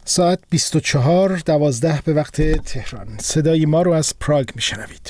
ساعت 24:12 به وقت تهران. صدای ما رو از پراگ میشنوید.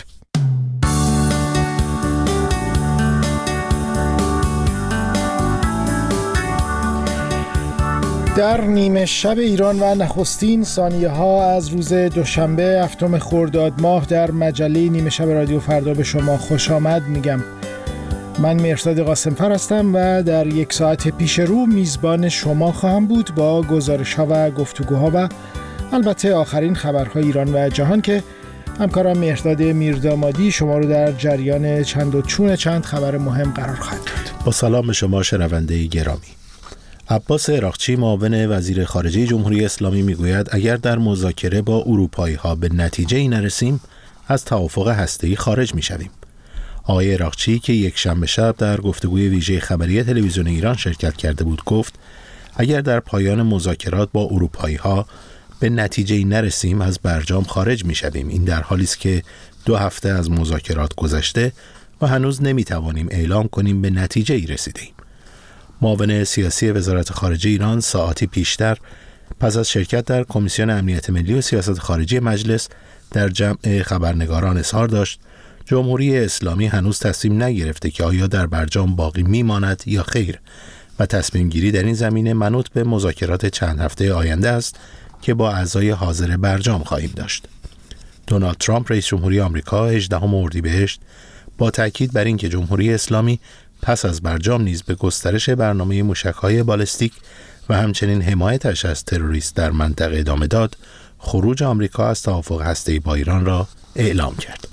در نیمه شب ایران و نخستین ثانیه ها از روز دوشنبه 7 خرداد ماه در مجله نیمه شب رادیو فردا به شما خوش آمد میگم. من مهرداد قاسمفر هستم و در یک ساعت پیش رو میزبان شما خواهم بود با گزارش ها و گفتگوها و البته آخرین خبرهای ایران و جهان که همکارم مهرداد میردامادی شما رو در جریان چند و چون چند خبر مهم قرار خواهد داد. با سلام به شما شنونده گرامی. عباس عراقچی معاون وزیر خارجه جمهوری اسلامی میگوید اگر در مذاکره با اروپایی ها به نتیجه‌ای نرسیم از توافق هسته‌ای خارج میشویم. آقای عراقچی که یک شنبه شب در گفتگوی ویژه خبری تلویزیون ایران شرکت کرده بود گفت اگر در پایان مذاکرات با اروپایی ها به نتیجه‌ای نرسیم از برجام خارج میشویم. این در حالی است که 2 هفته از مذاکرات گذشته و هنوز نمیتوانیم اعلام کنیم به نتیجه‌ای رسیدیم. معاون سیاسی وزارت خارجه ایران ساعتی پیشتر پس از شرکت در کمیسیون امنیت ملی و سیاست خارجی مجلس در جمع خبرنگاران اظهار داشت جمهوری اسلامی هنوز تصمیم نگرفته که آیا در برجام باقی میماند یا خیر و تصمیم گیری در این زمینه منوط به مذاکرات چند هفته آینده است که با اعضای حاضر برجام خواهیم داشت. دونالد ترامپ رئیس جمهوری آمریکا 18 اردیبهشت با تاکید بر اینکه جمهوری اسلامی پس از برجام نیز به گسترش برنامه موشک‌های بالستیک و همچنین حمایتش از تروریست در منطقه ادامه داد، خروج آمریکا از توافق هسته‌ای با ایران را اعلام کرد.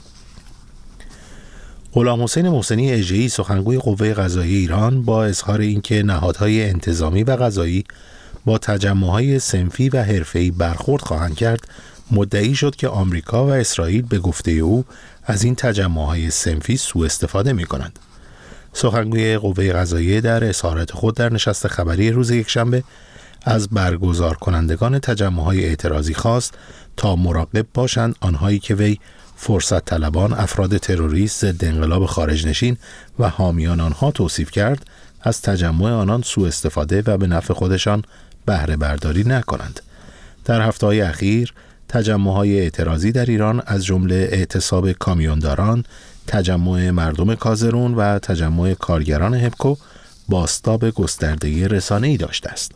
غلام حسین محسنی اژه‌ای سخنگوی قوه قضاییه ایران با اظهار اینکه نهادهای انتظامی و قضایی با تجمع‌های صنفی و حرفه‌ای برخورد خواهند کرد، مدعی شد که آمریکا و اسرائیل به گفته او از این تجمع‌های صنفی سوء استفاده می‌کنند. سخنگوی قوه قضاییه در اظهارات خود در نشست خبری روز یکشنبه از برگزار کنندگان تجمع‌های اعتراضی خواست تا مراقب باشند آنهایی که وی فرصت طلبان، افراد تروریست، ضد انقلاب خارجنشین و حامیان آنها توصیف کرد از تجمع آنان سوء استفاده و به نفع خودشان بهره برداری نکنند. در هفته‌های اخیر تجمع‌های اعتراضی در ایران از جمله اعتصاب کامیونداران، تجمع مردم کازرون و تجمع کارگران هپکو بازتاب گستردگی رسانه‌ای داشته است.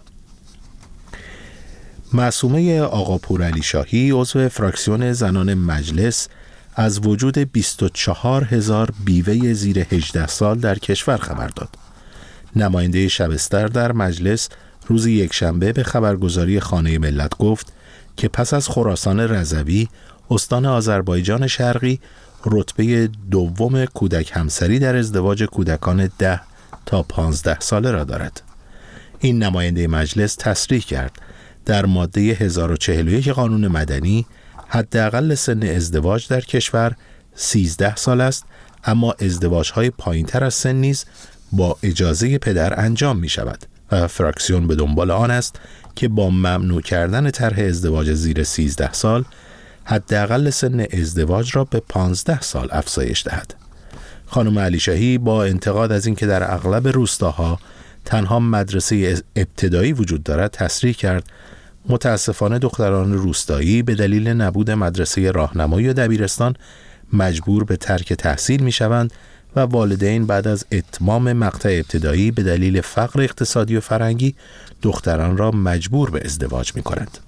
معصومه آقاپور علی شاهی عضو فراکسیون زنان مجلس از وجود 24,000 بیوه زیر 18 سال در کشور خبر داد. نماینده شبستر در مجلس روز یکشنبه به خبرگزاری خانه ملت گفت که پس از خراسان رضوی استان آذربایجان شرقی رتبه دوم کودک همسری در ازدواج کودکان 10 تا 15 ساله را دارد. این نماینده مجلس تصریح کرد در ماده 1041 قانون مدنی حداقل سن ازدواج در کشور 13 سال است، اما ازدواج‌های پایین‌تر از سن نیز با اجازه پدر انجام می‌شود و فراکسیون به دنبال آن است که با ممنوع کردن طرح ازدواج زیر 13 سال حداقل سن ازدواج را به 15 سال افزایش دهد. خانم علی شاهی با انتقاد از اینکه در اغلب روستاها تنها مدرسه ابتدایی وجود دارد تصریح کرد متاسفانه دختران روستایی به دلیل نبود مدرسه راهنمایی و دبیرستان مجبور به ترک تحصیل می‌شوند و والدین بعد از اتمام مقطع ابتدایی به دلیل فقر اقتصادی و فرهنگی دختران را مجبور به ازدواج می‌کنند.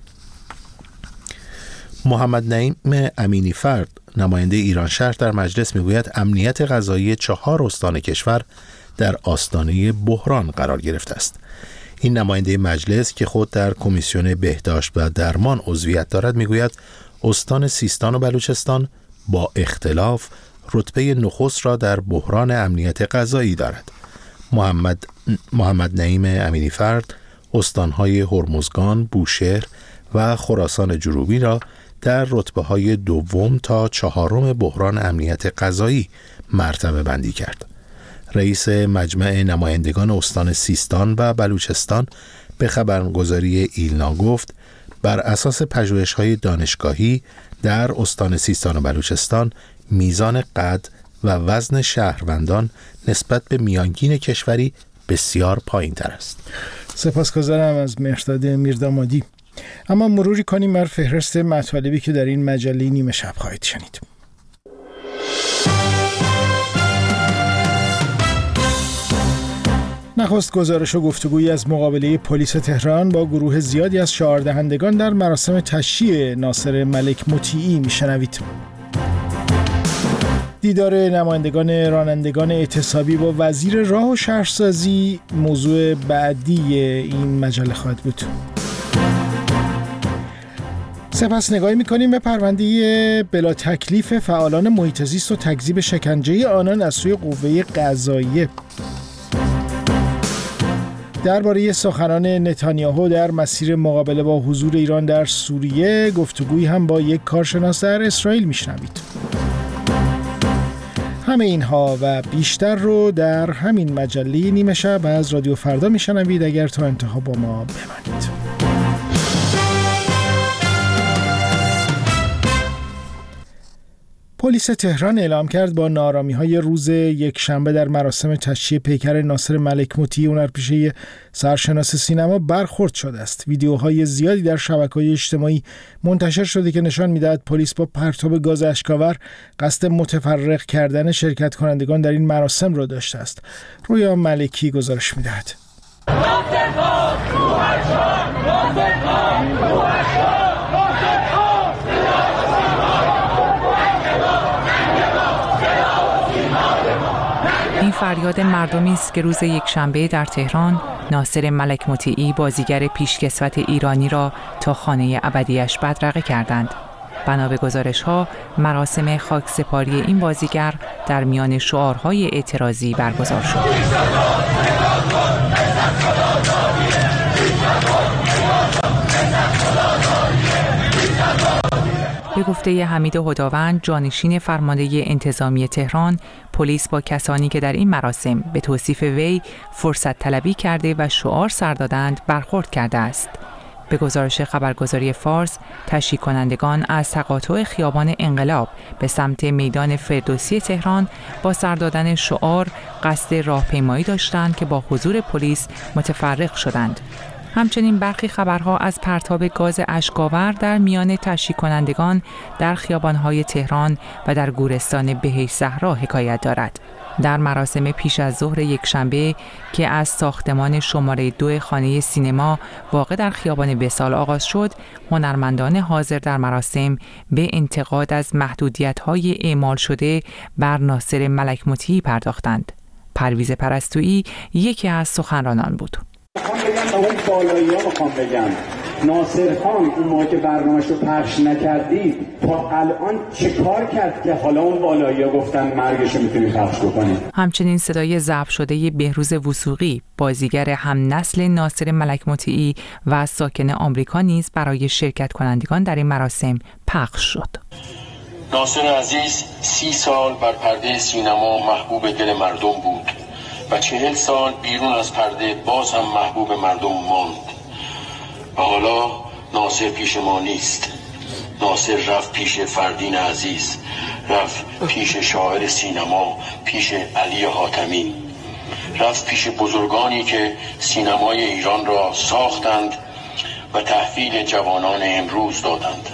محمد نعیم امینی فرد نماینده ایران شهر در مجلس میگوید امنیت غذایی 4 استان کشور در آستانه بحران قرار گرفته است. این نماینده مجلس که خود در کمیسیون بهداشت و درمان عضویت دارد میگوید استان سیستان و بلوچستان با اختلاف رتبه نخست را در بحران امنیت غذایی دارد. محمد نعیم امینی فرد استانهای هرمزگان، بوشهر و خراسان جنوبی را در رتبه‌های دوم تا 4 بحران امنیت غذایی مرتبه بندی کرد. رئیس مجمع نمایندگان استان سیستان و بلوچستان به خبرگزاری ایلنا گفت بر اساس پژوهش‌های دانشگاهی در استان سیستان و بلوچستان میزان قد و وزن شهروندان نسبت به میانگین کشوری بسیار پایین‌تر است. سپاسگزارم از مهرداد میردامادی. اما مروری کنیم بر فهرست مطالبی که در این مجله نیمه شب خواهید شنید. نخست گزارش و گفتگویی از مقابله پلیس تهران با گروه زیادی از شعاردهندگان در مراسم تشییع ناصر ملک مطیعی میشنوید. دیدار نمایندگان رانندگان اعتصابی با وزیر راه و شهرسازی موضوع بعدی این مجله خواهد بود. سپس نگاهی می‌کنیم به پرونده بلا تکلیف فعالان محیط زیست و تکذیب شکنجه آنان از سوی قوه قضاییه. درباره سخنان نتانیاهو در مسیر مقابله با حضور ایران در سوریه گفتگویی هم با یک کارشناس در اسرائیل میشنوید. همه اینها و بیشتر رو در همین مجله نیمه شب از رادیو فردا میشنوید. اگر تا انتها با ما بمانید. پلیس تهران اعلام کرد با ناآرامی‌های روز یکشنبه در مراسم تشییع پیکر ناصر ملک مطیعی هنرپیشه سرشناس سینما برخورد شده است. ویدیوهای زیادی در شبکه‌های اجتماعی منتشر شده که نشان می‌دهد پلیس با پرتاب گاز اشک‌آور قصد متفرق کردن شرکت کنندگان در این مراسم را داشته است. رویا ملکی گزارش می‌دهد. این فریاد مردمی است که روز یکشنبه در تهران ناصر ملک مطیعی بازیگر پیشکسوت ایرانی را تا خانه ابدیش بدرقه کردند. بنا به گزارش‌ها مراسم خاکسپاری این بازیگر در میان شعارهای اعتراضی برگزار شد. به گفته حمید هداوند جانشین فرمانده انتظامی تهران، پلیس با کسانی که در این مراسم به توصیف وی فرصت طلبی کرده و شعار سر دادند برخورد کرده است. به گزارش خبرگزاری فارس، تشییع کنندگان از تقاطع خیابان انقلاب به سمت میدان فردوسی تهران با سر دادن شعار قصد راهپیمایی داشتند که با حضور پلیس متفرق شدند. همچنین برخی خبرها از پرتاب گاز اشک‌آور در میان تشییع کنندگان در خیابان‌های تهران و در گورستان بهشت زهرا حکایت دارد. در مراسم پیش از ظهر یکشنبه که از ساختمان شماره 2 خانه سینما واقع در خیابان وصال آغاز شد، هنرمندان حاضر در مراسم به انتقاد از محدودیت‌های اعمال شده بر ناصر ملک مطیعی پرداختند. پرویز پرستویی یکی از سخنرانان بود. اون بالایی ها میخوام بگم ناصر خان اون موقع که برنامه‌شو پخش نکردید تا الان چه کار کرد که حالا اون بالایی ها گفتن مرگشو میتونی پخش بکنید. همچنین صدای ضبط شده بهروز وثوقی بازیگر هم نسل ناصر ملک مطیعی و ساکن آمریکا نیز برای شرکت کنندگان در این مراسم پخش شد. ناصر عزیز 30 سال بر پرده سینما محبوب دل مردم بود و 40 سال بیرون از پرده باز هم محبوب مردم ماند و حالا ناصر پیش ما نیست. ناصر رفت پیش فردین عزیز، رفت پیش شاعر سینما، پیش علی حاتمی، رفت پیش بزرگانی که سینمای ایران را ساختند و تحویل جوانان امروز دادند.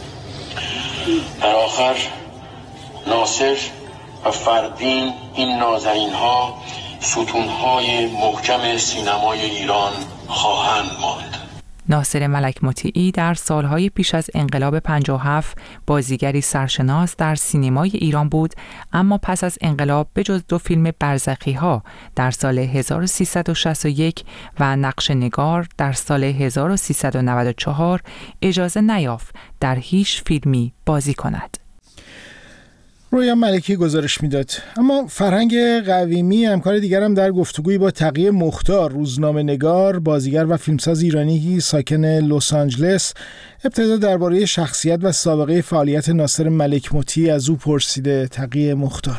در آخر ناصر و فردین این نازنین‌ها ستون‌های محکم سینمای ایران خواهند ماند. ناصر ملک مطیعی در سالهای پیش از انقلاب 57 بازیگری سرشناس در سینمای ایران بود، اما پس از انقلاب به جز 2 فیلم برزخی‌ها در سال 1361 و نقش نگار در سال 1394 اجازه نیافت در هیچ فیلمی بازی کند. رویا ملکی گزارش میداد. اما فرهنگ قویمی همکار دیگرم در گفتگویی با تقی مختار روزنامه نگار بازیگر و فیلمساز ایرانی ساکن لس آنجلس ابتدا درباره شخصیت و سابقه فعالیت ناصر ملک مطیعی از او پرسیده. تقی مختار: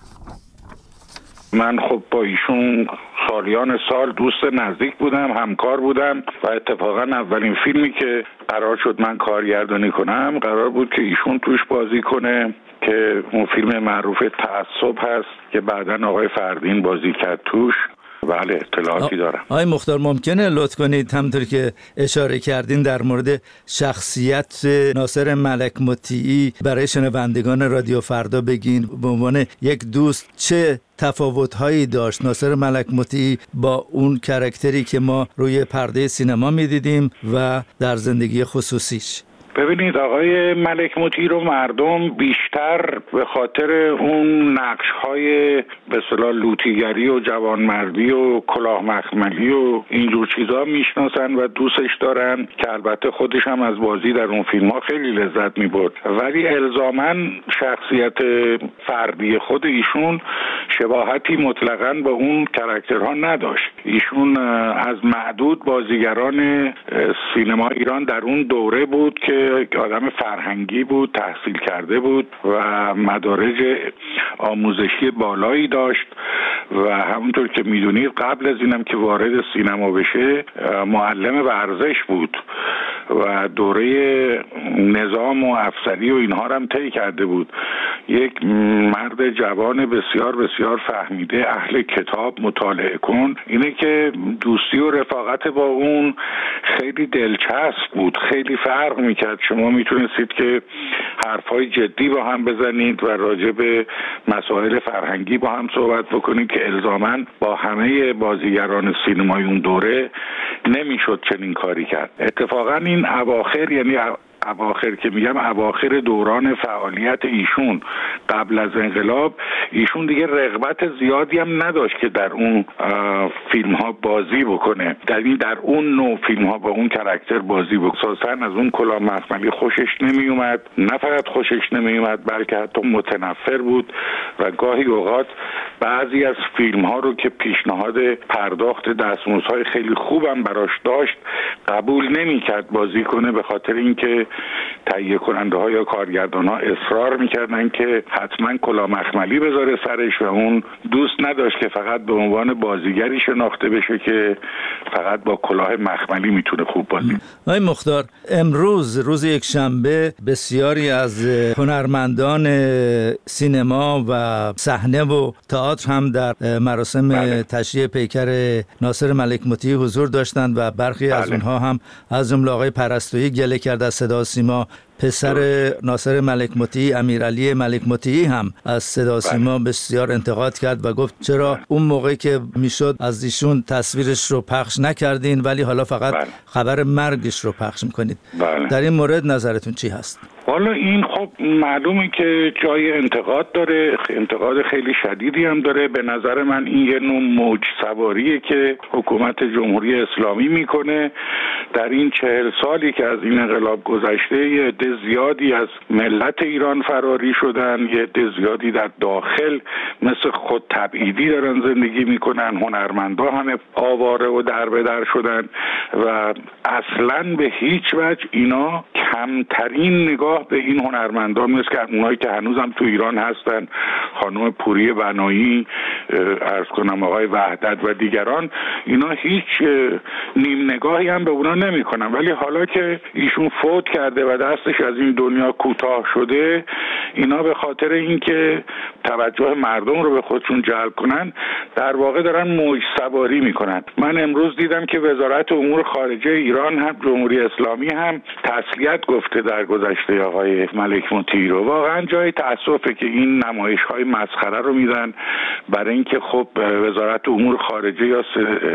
من خب با ایشون سالیان سال دوست نزدیک بودم، همکار بودم و اتفاقا اولین فیلمی که قرار شد من کارگردانی کنم قرار بود که ایشون توش بازی کنه که اون فیلم معروف تعصب هست که بعداً آقای فردین بازی کرد توش بله اطلاعاتی دارم. آقای مختار ممکنه لطف کنید همونطور که اشاره کردین در مورد شخصیت ناصر ملک مطیعی برای شنوندگان رادیو فردا بگین به عنوان یک دوست چه تفاوت‌هایی داشت ناصر ملک مطیعی با اون کاراکتری که ما روی پرده سینما می‌دیدیم و در زندگی خصوصیش؟ ببینید آقای ملک مطیعی رو مردم بیشتر به خاطر اون نقش‌های به اصطلاح لوطیگری و جوانمردی و کلاه مخملی و اینجور چیزا میشناسن و دوستش دارن که البته خودش هم از بازی در اون فیلم‌ها خیلی لذت می‌برد، ولی الزاماً شخصیت فردی خود ایشون شباهتی مطلقاً با اون کاراکترها نداشت. ایشون از معدود بازیگران سینما ایران در اون دوره بود که آدم فرهنگی بود، تحصیل کرده بود و مدارج آموزشی بالایی داشت و همونطور که میدونید قبل از اینم که وارد سینما بشه معلم ورزش بود و دوره نظام و افسری و اینها هم طی کرده بود. یک مرد جوان بسیار بسیار فهمیده، اهل کتاب، مطالعه کن. اینه که دوستی و رفاقت با اون خیلی دلچسب بود، خیلی فرق میکرد. شما میتونستید که حرفای جدی با هم بزنید و راجع به مسائل فرهنگی با هم صحبت بکنید که الزاماً با همه بازیگران سینمای اون دوره نمیشد چنین کاری کرد. اتفاقاً این اواخر، یعنی اواخر که میگم اواخر دوران فعالیت ایشون قبل از انقلاب، ایشون دیگه رغبت زیادی هم نداشت که در اون فیلم ها بازی بکنه، در اون نوع فیلم ها با اون کاراکتر بازی بکنه. اساساً از اون کلاه مخملی خوشش نمی اومد، نه فقط خوشش نمی اومد بلکه حتی متنفر بود و گاهی اوقات بعضی از فیلم ها رو که پیشنهاد پرداخت دستمزدهای خیلی خوبم براش داشت قبول نمی کرد بازی کنه، به خاطر اینکه تهیه کننده ها یا کارگردان ها اصرار میکردن که حتما کلاه مخملی بذاره سرش و اون دوست نداشت که فقط به عنوان بازیگری شناخته بشه که فقط با کلاه مخملی میتونه خوب بازی. آقای مختار، امروز روز یک شنبه بسیاری از هنرمندان سینما و صحنه و تئاتر هم در مراسم تشییع پیکر ناصر ملک مطیعی حضور داشتند و برخی از اونها هم از جمله آقای پرستویی گله کرد از صدا و سیما. پسر ناصر ملک مطیعی امیرعلی ملک مطیعی هم از صدا و سیما بسیار انتقاد کرد و گفت چرا اون موقعی که میشد از ایشون تصویرش رو پخش نکردین ولی حالا فقط خبر مرگش رو پخش میکنید. در این مورد نظرتون چی هست؟ والا این خب معلومه که جای انتقاد داره، انتقاد خیلی شدیدی هم داره. به نظر من این یه نوع موج سواریه که حکومت جمهوری اسلامی میکنه. در این 40 سالی که از این انقلاب گذشته یه عده زیادی از ملت ایران فراری شدن، یه عده زیادی در داخل مثل خود تبعیدی دارن زندگی میکنن، هنرمندا همه آواره و دربدر شدن و اصلاً به هیچ وجه اینا کمترین نگاه به این هنرمندان مثل که اونایی که هنوزم تو ایران هستن، خانم پوری بنایی، عرض کنم آقای وحدت و دیگران، اینا هیچ نیم نگاهی هم به اونا نمی کنن. ولی حالا که ایشون فوت کرده و دستش از این دنیا کوتاه شده، اینا به خاطر اینکه توجه مردم رو به خودشون جلب کنن در واقع دارن موج سواری میکنن. من امروز دیدم که وزارت امور خارجه ایران هم جمهوری اسلامی هم تسلیت گفته در گذشته آقای ملک مطیعی رو. واقعا جای تأسفه که این نمایش‌های مسخره رو میدن برای اینکه خب وزارت امور خارجه یا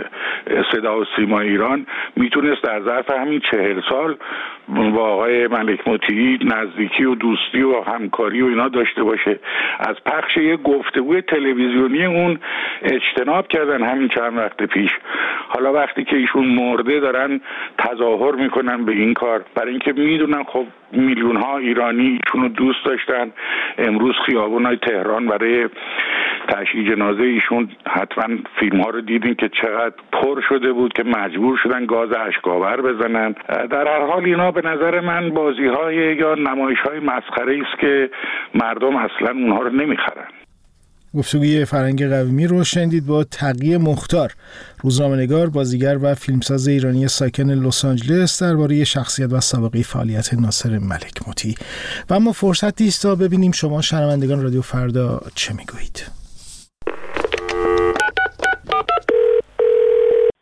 صدا و سیما ایران میتونست در ظرف همین 40 سال با آقای ملک مطیعی نزدیکی و دوستی و همکاری و اینا داشته باشه. از پخش یک گفتگوی تلویزیونی اون اجتناب کردن همین چند وقت پیش. حالا وقتی که ایشون مرده دارن تظاهر میکنن به این کار، برای اینکه میدونن خب میلیون ها ایرانی ایشونو دوست داشتن. امروز خیابونای تهران برای تشییع جنازه ایشون حتما فیلم ها رو دیدین که چقدر پر شده بود که مجبور شدن گاز اشک‌آور بزنن. در هر حال اینا به نظر من بازی های یا نمایش های مسخره است که مردم اصلا اونها رو نمیخرن. گفتگوی فرهنگ قویمی رو شنیدید با تقی مختار، روزنامه‌نگار، بازیگر و فیلمساز ایرانی ساکن لس آنجلس، درباره شخصیت و سابقه فعالیت ناصر ملک مطیعی. و اما فرصتی است تا ببینیم شما شنوندگان رادیو فردا چه میگویید.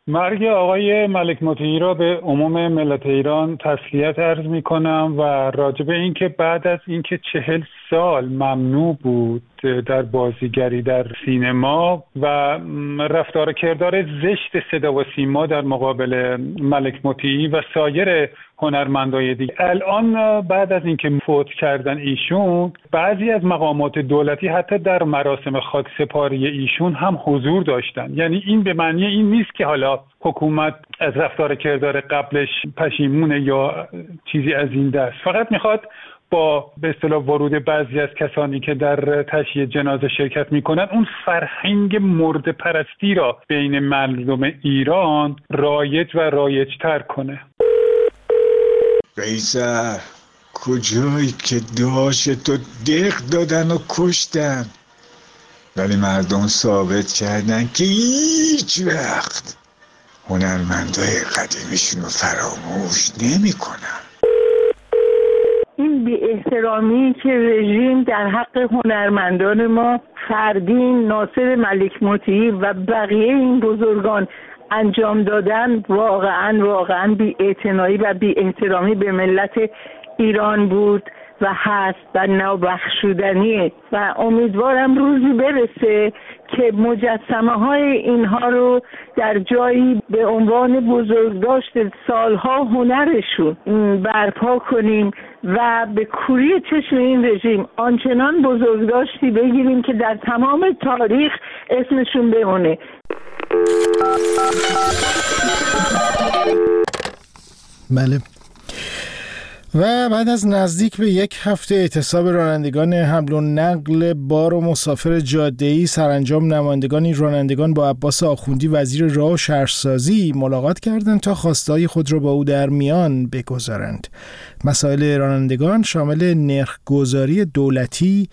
مرگ آقای ملک مطیعی را به عموم ملت ایران تسلیت عرض می‌کنم و راجع به اینکه بعد از اینکه 40 سال ممنوع بود در بازیگری در سینما و رفتار کردار زشت صدا و سیما در مقابل ملک مطیعی و سایر هنرمندای دیگه، الان بعد از اینکه فوت کردن ایشون، بعضی از مقامات دولتی حتی در مراسم خاکسپاری ایشون هم حضور داشتن. یعنی این به معنی این نیست که حالا حکومت از رفتار کردار قبلش پشیمونه یا چیزی از این دست، فقط میخواد با به اصطلاح ورود بعضی از کسانی که در تشییع جنازه شرکت میکنن اون فرهنگ مرده پرستی را بین مردم ایران رایج و رایج‌تر کنه. قیصر، کجایی که داشت تو دق دادن و کشتن، ولی مردم ثابت کردن که هیچ وقت هنرمندای قدیمیشون رو فراموش نمی کنن. این بی احترامی که رژیم در حق هنرمندان ما، فردین، ناصر ملک مطیعی و بقیه این بزرگان انجام دادن، واقعا بی اعتنایی و بی احترامی به ملت ایران بود و هست و نابخشودنیه و امیدوارم روزی برسه که مجسمه های اینها رو در جایی به عنوان بزرگداشت سالها هنرشون برپا کنیم و به کوری چشم این رژیم آنچنان بزرگداشتی بگیریم که در تمام تاریخ اسمشون بمونه. بله. و بعد از نزدیک به یک هفته اعتصاب رانندگان حمل و نقل بار و مسافر جاده‌ای، سرانجام نمایندگان رانندگان با عباس آخوندی وزیر راه و شهرسازی ملاقات کردند تا خواسته‌های خود را با او در میان بگذارند. مسائل رانندگان شامل نرخ‌گذاری دولتی،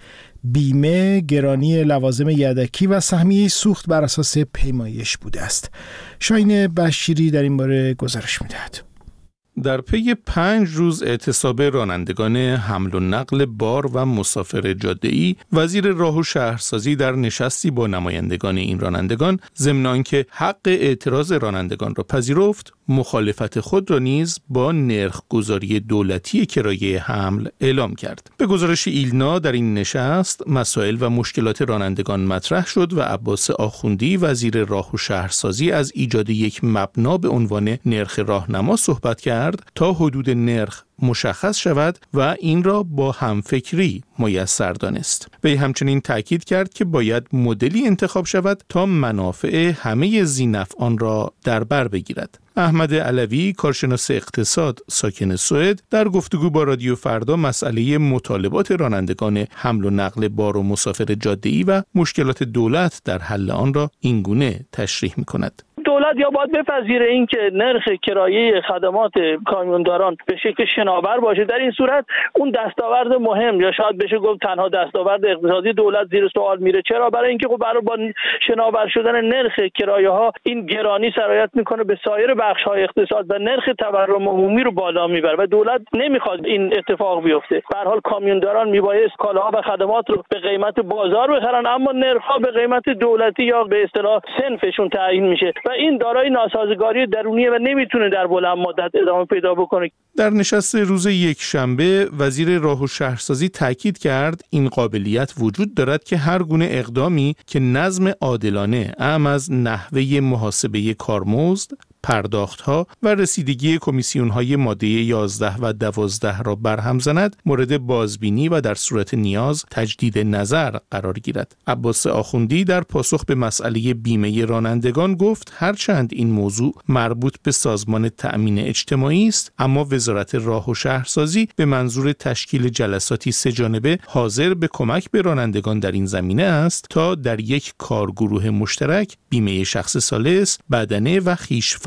بیمه، گرانی لوازم یدکی و سهمیه سوخت بر اساس پیمایش بوده است. شاهین بشیری در این باره گزارش می‌دهد. در پی 5 روز اعتصاب رانندگان حمل و نقل بار و مسافر جاده‌ای، وزیر راه و شهرسازی در نشستی با نمایندگان این رانندگان ضمن آنکه حق اعتراض رانندگان را پذیرفت، مخالفت خود را نیز با نرخ‌گذاری دولتی کرایه حمل اعلام کرد. به گزارش ایلنا در این نشست مسائل و مشکلات رانندگان مطرح شد و عباس آخوندی وزیر راه و شهرسازی از ایجاد یک مبنا به عنوان نرخ راهنما صحبت کرد تا حدود نرخ مشخص شود و این را با همفکری میسر دانست. وی همچنین تاکید کرد که باید مدلی انتخاب شود تا منافع همه ذی‌نفعان را در بر بگیرد. احمد علوی، کارشناس اقتصاد ساکن سوئد، در گفتگو با رادیو فردا مسئله مطالبات رانندگان حمل و نقل بار و مسافر جاده‌ای و مشکلات دولت در حل آن را اینگونه تشریح می‌کند. دولت یا باید بپذیره این که نرخ کرایه خدمات کامیونداران به شکل شناور باشه. در این صورت اون دستاورد مهم یا شاید بشه گفت تنها دستاورد اقتصادی دولت زیر سوال میره. چرا؟ برای اینکه خب برای با شناور شدن نرخ کرایه ها این گرانی سرایت میکنه به سایر بخش های اقتصاد و نرخ تورم عمومی رو بالا میبره و دولت نمیخواد این اتفاق بیفته. به هر حال کامیونداران میبایست کالاها و خدمات رو به قیمت بازار بخرن، اما نرخ‌ها به قیمت دولتی یا به اصطلاح صنفشون تعیین میشه و این دارای ناسازگاری درونیه و نمیتونه در بلند مدت ادامه پیدا بکنه. در نشست روز یکشنبه وزیر راه و شهرسازی تاکید کرد این قابلیت وجود دارد که هر گونه اقدامی که نظم عادلانه اعم از نحوه محاسبه کارمزد، پرداخت‌ها و رسیدگی کمیسیون‌های ماده 11 و 12 را برهم زند، مورد بازبینی و در صورت نیاز تجدید نظر قرار گیرد. عباس آخوندی در پاسخ به مسئله بیمه رانندگان گفت هرچند این موضوع مربوط به سازمان تأمین اجتماعی است، اما وزارت راه و شهرسازی به منظور تشکیل جلساتی سه‌جانبه حاضر به کمک به رانندگان در این زمینه است تا در یک کارگروه مشترک بیمه شخص ثالث، بدنه و خویش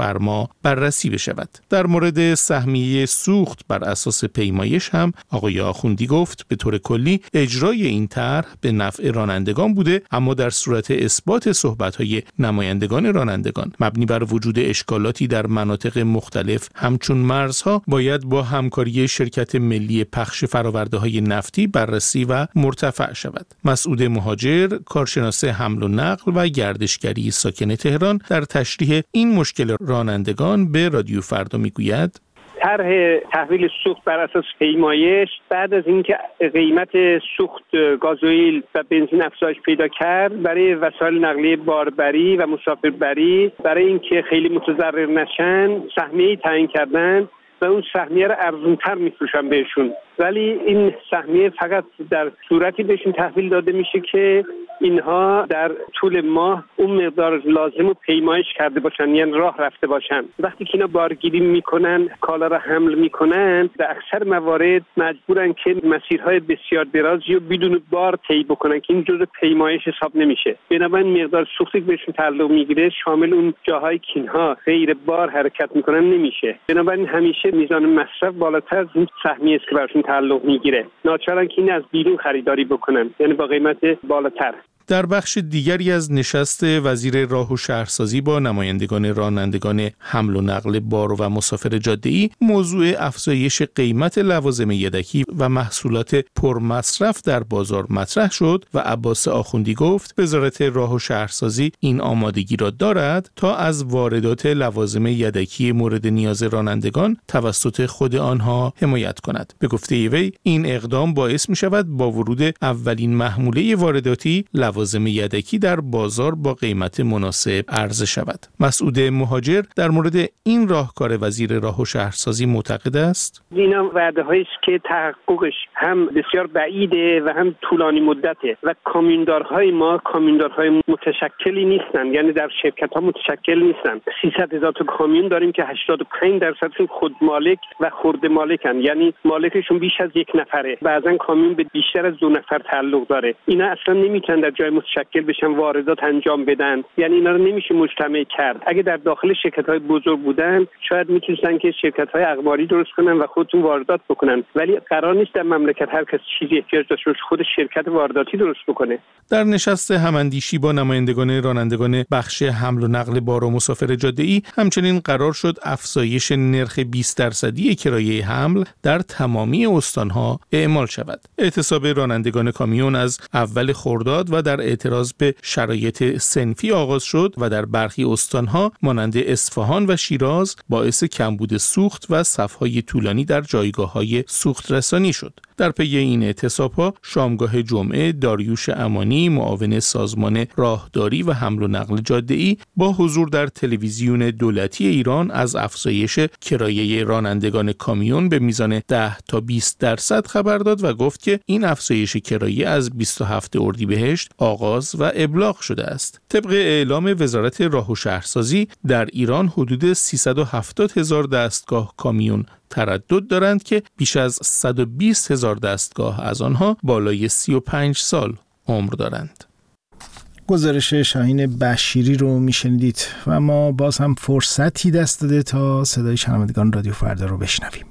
فرما بررسی بشود. در مورد سهمیه سوخت بر اساس پیمایش هم آقای آخوندی گفت به طور کلی اجرای این طرح به نفع رانندگان بوده، اما در صورت اثبات صحبت‌های نمایندگان رانندگان مبنی بر وجود اشکالاتی در مناطق مختلف همچون مرزها باید با همکاری شرکت ملی پخش فرآورده‌های نفتی بررسی و مرتفع شود. مسعود مهاجر، کارشناس حمل و نقل و گردشگری ساکن تهران، در تشریح این مشکل رانندگان به رادیو فردا میگوید: طرح تحویل سوخت بر اساس پیمایش بعد از اینکه قیمت سوخت گازوئیل و بنزین افزایش پیدا کرد، برای وسایل نقلیه باربری و مسافربری برای اینکه خیلی متضرر نشن سهمیه‌ای تعیین کردن و اون سهمیه رو ارزان‌تر می‌فروشن بهشون، ولی این سهمیه فقط در صورتی بهشون تحویل داده میشه که اینها در طول ماه اون مقدار لازم رو پیمایش کرده باشن، یعنی راه رفته باشن. وقتی که اینا بارگیری میکنن، کالا را حمل میکنن، در اکثر موارد مجبورن که مسیرهای بسیار درازی رو بدون بار طی بکنن که این جزء پیمایش حساب نمیشه. بنابراین مقدار سوختی که بهشون تعلق میگیره شامل اون جاهایی که اینها غیر بار حرکت میکنن نمیشه. بنابراین همیشه میزان مصرف بالاتر از این سهمیه است که براشون تعلق میگیره. ناچارن که این از بیرون خریداری بکنن، یعنی با قیمت بالاتر. در بخش دیگری از نشست وزیر راه و شهرسازی با نمایندگان رانندگان حمل و نقل بار و مسافر جاده‌ای موضوع افزایش قیمت لوازم یدکی و محصولات پرمصرف در بازار مطرح شد و عباس آخوندی گفت وزارت راه و شهرسازی این آمادگی را دارد تا از واردات لوازم یدکی مورد نیاز رانندگان توسط خود آنها حمایت کند. به گفته وی این اقدام باعث می شود با ورود اولین محموله وارداتی لوازم یدکی در بازار با قیمت مناسب عرضه شود. مسعود مهاجر در مورد این راهکار وزیر راه و شهرسازی معتقد است: اینا وعده‌هایی است که تحققش هم بسیار بعیده و هم طولانی مدته و کامیوندارهای ما کامیوندارهای متشکلی نیستن، یعنی در شرکت‌ها متشکل نیستن. 300,000 تا کامیون داریم که 85% خود مالک و خرده مالکن، یعنی مالکشون بیش از یک نفره. بعضن کامیون به بیشتر از 2 نفر تعلق داره. اینا اصلا نمیتونن در جای متشکل بشن واردات انجام بدن، یعنی اینا رو نمیشه مجتمع کرد. اگه در داخل شرکت‌های بزرگ بودن شاید میتونستن که شرکت‌های اقماری درست کنن و خودتون واردات بکنن، ولی قرار نیست در مملکت هر کس چیزی احتیاج داشته باشه خود شرکت وارداتی درست بکنه. در نشست هماندیشی با نمایندگان رانندگان بخش حمل و نقل بار و مسافر جاده‌ای همچنین قرار شد افزایش نرخ 20% کرایه حمل در تمامی استان‌ها اعمال شود. اعتصاب رانندگان کامیون از اول خرداد و در اعتراض به شرایط صنفی آغاز شد و در برخی استان‌ها مانند اصفهان و شیراز باعث کمبود سوخت و صف‌های طولانی در جایگاه‌های سوخت رسانی شد. در پی این اعتصاب‌ها شامگاه جمعه داریوش امانی معاون سازمان راهداری و حمل و نقل جاده‌ای با حضور در تلویزیون دولتی ایران از افزایش کرایه رانندگان کامیون به میزان 10 تا 20% خبر داد و گفت که این افزایش کرایه از 27 اردیبهشت آغاز و ابلاغ شده است. طبق اعلام وزارت راه و شهرسازی در ایران حدود 370,000 دستگاه کامیون تردد دارند که بیش از 120,000 دستگاه از آنها بالای 35 سال عمر دارند. گزارش شاهین بشیری رو میشنیدید و ما باز هم فرصتی دست داده تا صدای شنوندگان رادیو فردا رو بشنویم.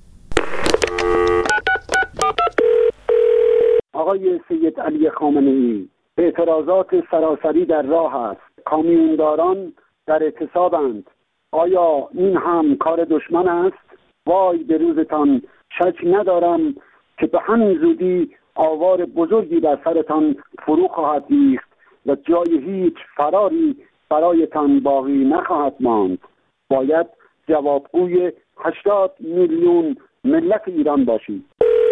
آقای سید علی خامنه‌ای، اعتراضات سراسری در راه است. کامیونداران در اعتصابند. آیا این هم کار دشمن است؟ وای به روزتان، شک ندارم که به همین زودی آوار بزرگی در سرتان فرو خواهد ریخت و جای هیچ فراری برایتان باقی نخواهد ماند. باید جوابگوی 80 میلیون ملت ایران باشید.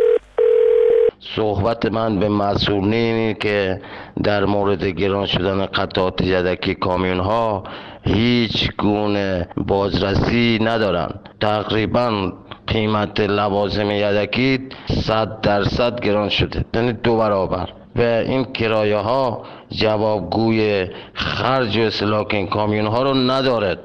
صحبت من به مسئولینی که در مورد گران شدن قطعات یدکی کامیون ها هیچ گونه بازرسی ندارن. تقریبا قیمت لوازم یدکی 100% گران شده، یعنی 2 برابر و این کرایه ها جوابگوی خرج و اصلاح این کامیون ها رو ندارد.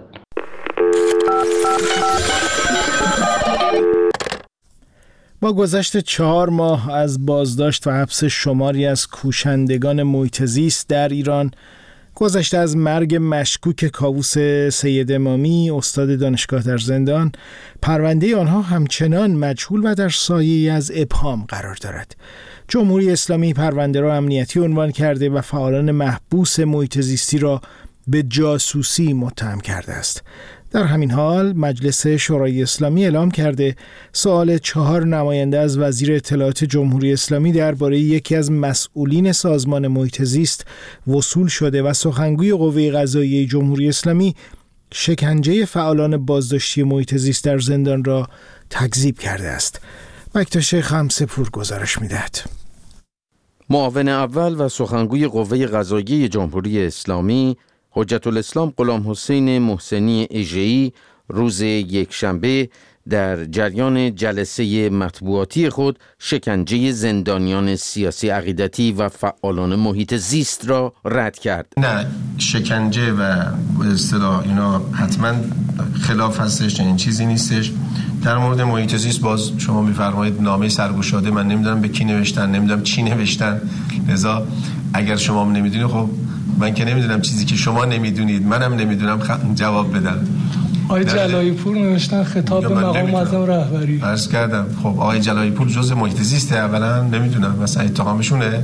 با گذشت 4 ماه از بازداشت و حبس شماری از کوشندگان محیط زیست در ایران، گذشته از مرگ مشکوک کاووس سید امامی استاد دانشگاه در زندان، پرونده آنها همچنان مجهول و در سایه از ابهام قرار دارد. جمهوری اسلامی پرونده را امنیتی عنوان کرده و فعالان محبوس محیط زیستی را به جاسوسی متهم کرده است. در همین حال مجلس شورای اسلامی اعلام کرده سوال 4 نماینده از وزیر اطلاعات جمهوری اسلامی درباره یکی از مسئولین سازمان محیط زیست وصول شده و سخنگوی قوه قضاییه جمهوری اسلامی شکنجه فعالان بازداشتی محیط زیست در زندان را تکذیب کرده است. بکتاش خمسه‌پور گزارش می‌دهد. معاون اول و سخنگوی قوه قضاییه جمهوری اسلامی حجت الاسلام غلام حسین محسنی اژه‌ای روز یکشنبه در جریان جلسه مطبوعاتی خود شکنجه زندانیان سیاسی عقیدتی و فعالان محیط زیست را رد کرد. نه، شکنجه و به اصطلاح اینا حتما خلاف هستش، این چیزی نیستش. در مورد محیط زیست باز شما می‌فرمایید نامه سرگشاده، من نمیدونم به کی نوشتن، نمیدونم چی نوشتن، لذا اگر شما نمیدونید خب من که نمیدونم چیزی که شما نمیدونید منم نمیدونم جواب بدم. آقای جلایی پور نوشتن خطاب به مقام معظم رهبری. عرض کردم خب آقای جلایی پور جزء محیط زیسته، اولا نمیدونم مثلا اتهامشونه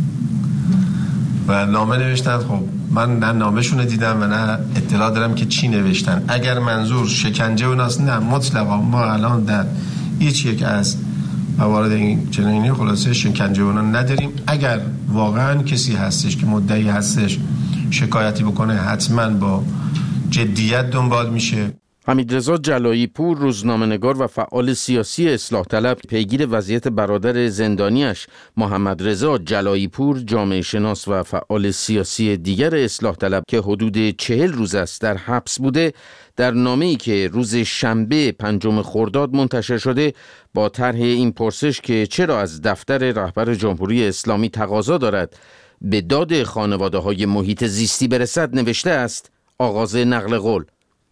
و نامه نوشتن. خب من نه نامه‌شون دیدم و نه اطلاع دارم که چی نوشتن. اگر منظور شکنجه اوناست، نه مطلقا ما الان در هیچ یک از موارد این چنینی خلاصه شکنجه اونا نداریم. اگر واقعا کسی هستش که مدعی هستش شکایتی بکنه حتما با جدیت دنبال میشه. حمیدرضا جلایی پور روزنامه‌نگار و فعال سیاسی اصلاح طلب پیگیر وضعیت برادر زندانیش محمد رضا جلایی پور، جامعه شناس و فعال سیاسی دیگر اصلاح طلب که حدود 40 روز است در حبس بوده، در نامه‌ای که روز شنبه 5 خرداد منتشر شده با طرح این پرسش که چرا از دفتر رهبر جمهوری اسلامی تقاضا دارد به داد خانواده‌های محیط زیستی برسد نوشته است: آغاز نقل قول.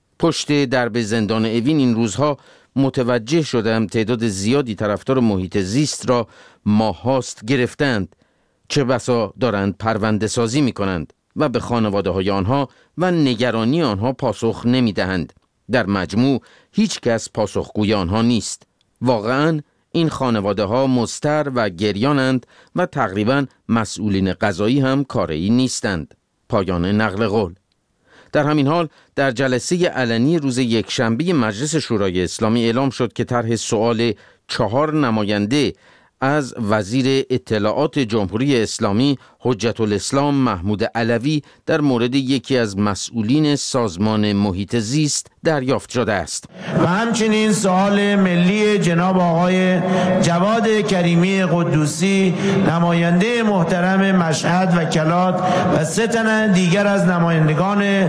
پشت درب زندان اوین این روزها متوجه شدم تعداد زیادی طرفدار محیط زیست را ماهاست گرفتند، چه بسا دارند پرونده سازی می کنند و به خانواده های آنها و نگرانی آنها پاسخ نمی دهند. در مجموع هیچ کس پاسخگوی آنها نیست. واقعاً این خانواده ها مضطر و گریانند و تقریباً مسئولین قضایی هم کاری نیستند. پایان نقل قول. در همین حال در جلسه علنی روز یکشنبه مجلس شورای اسلامی اعلام شد که طرح سوال 4 نماینده از وزیر اطلاعات جمهوری اسلامی حجت الاسلام محمود علوی در مورد یکی از مسئولین سازمان محیط زیست دریافت شده است. و همچنین سوال ملی جناب آقای جواد کریمی قدوسی نماینده محترم مشهد و کلات و 3 تن دیگر از نمایندگان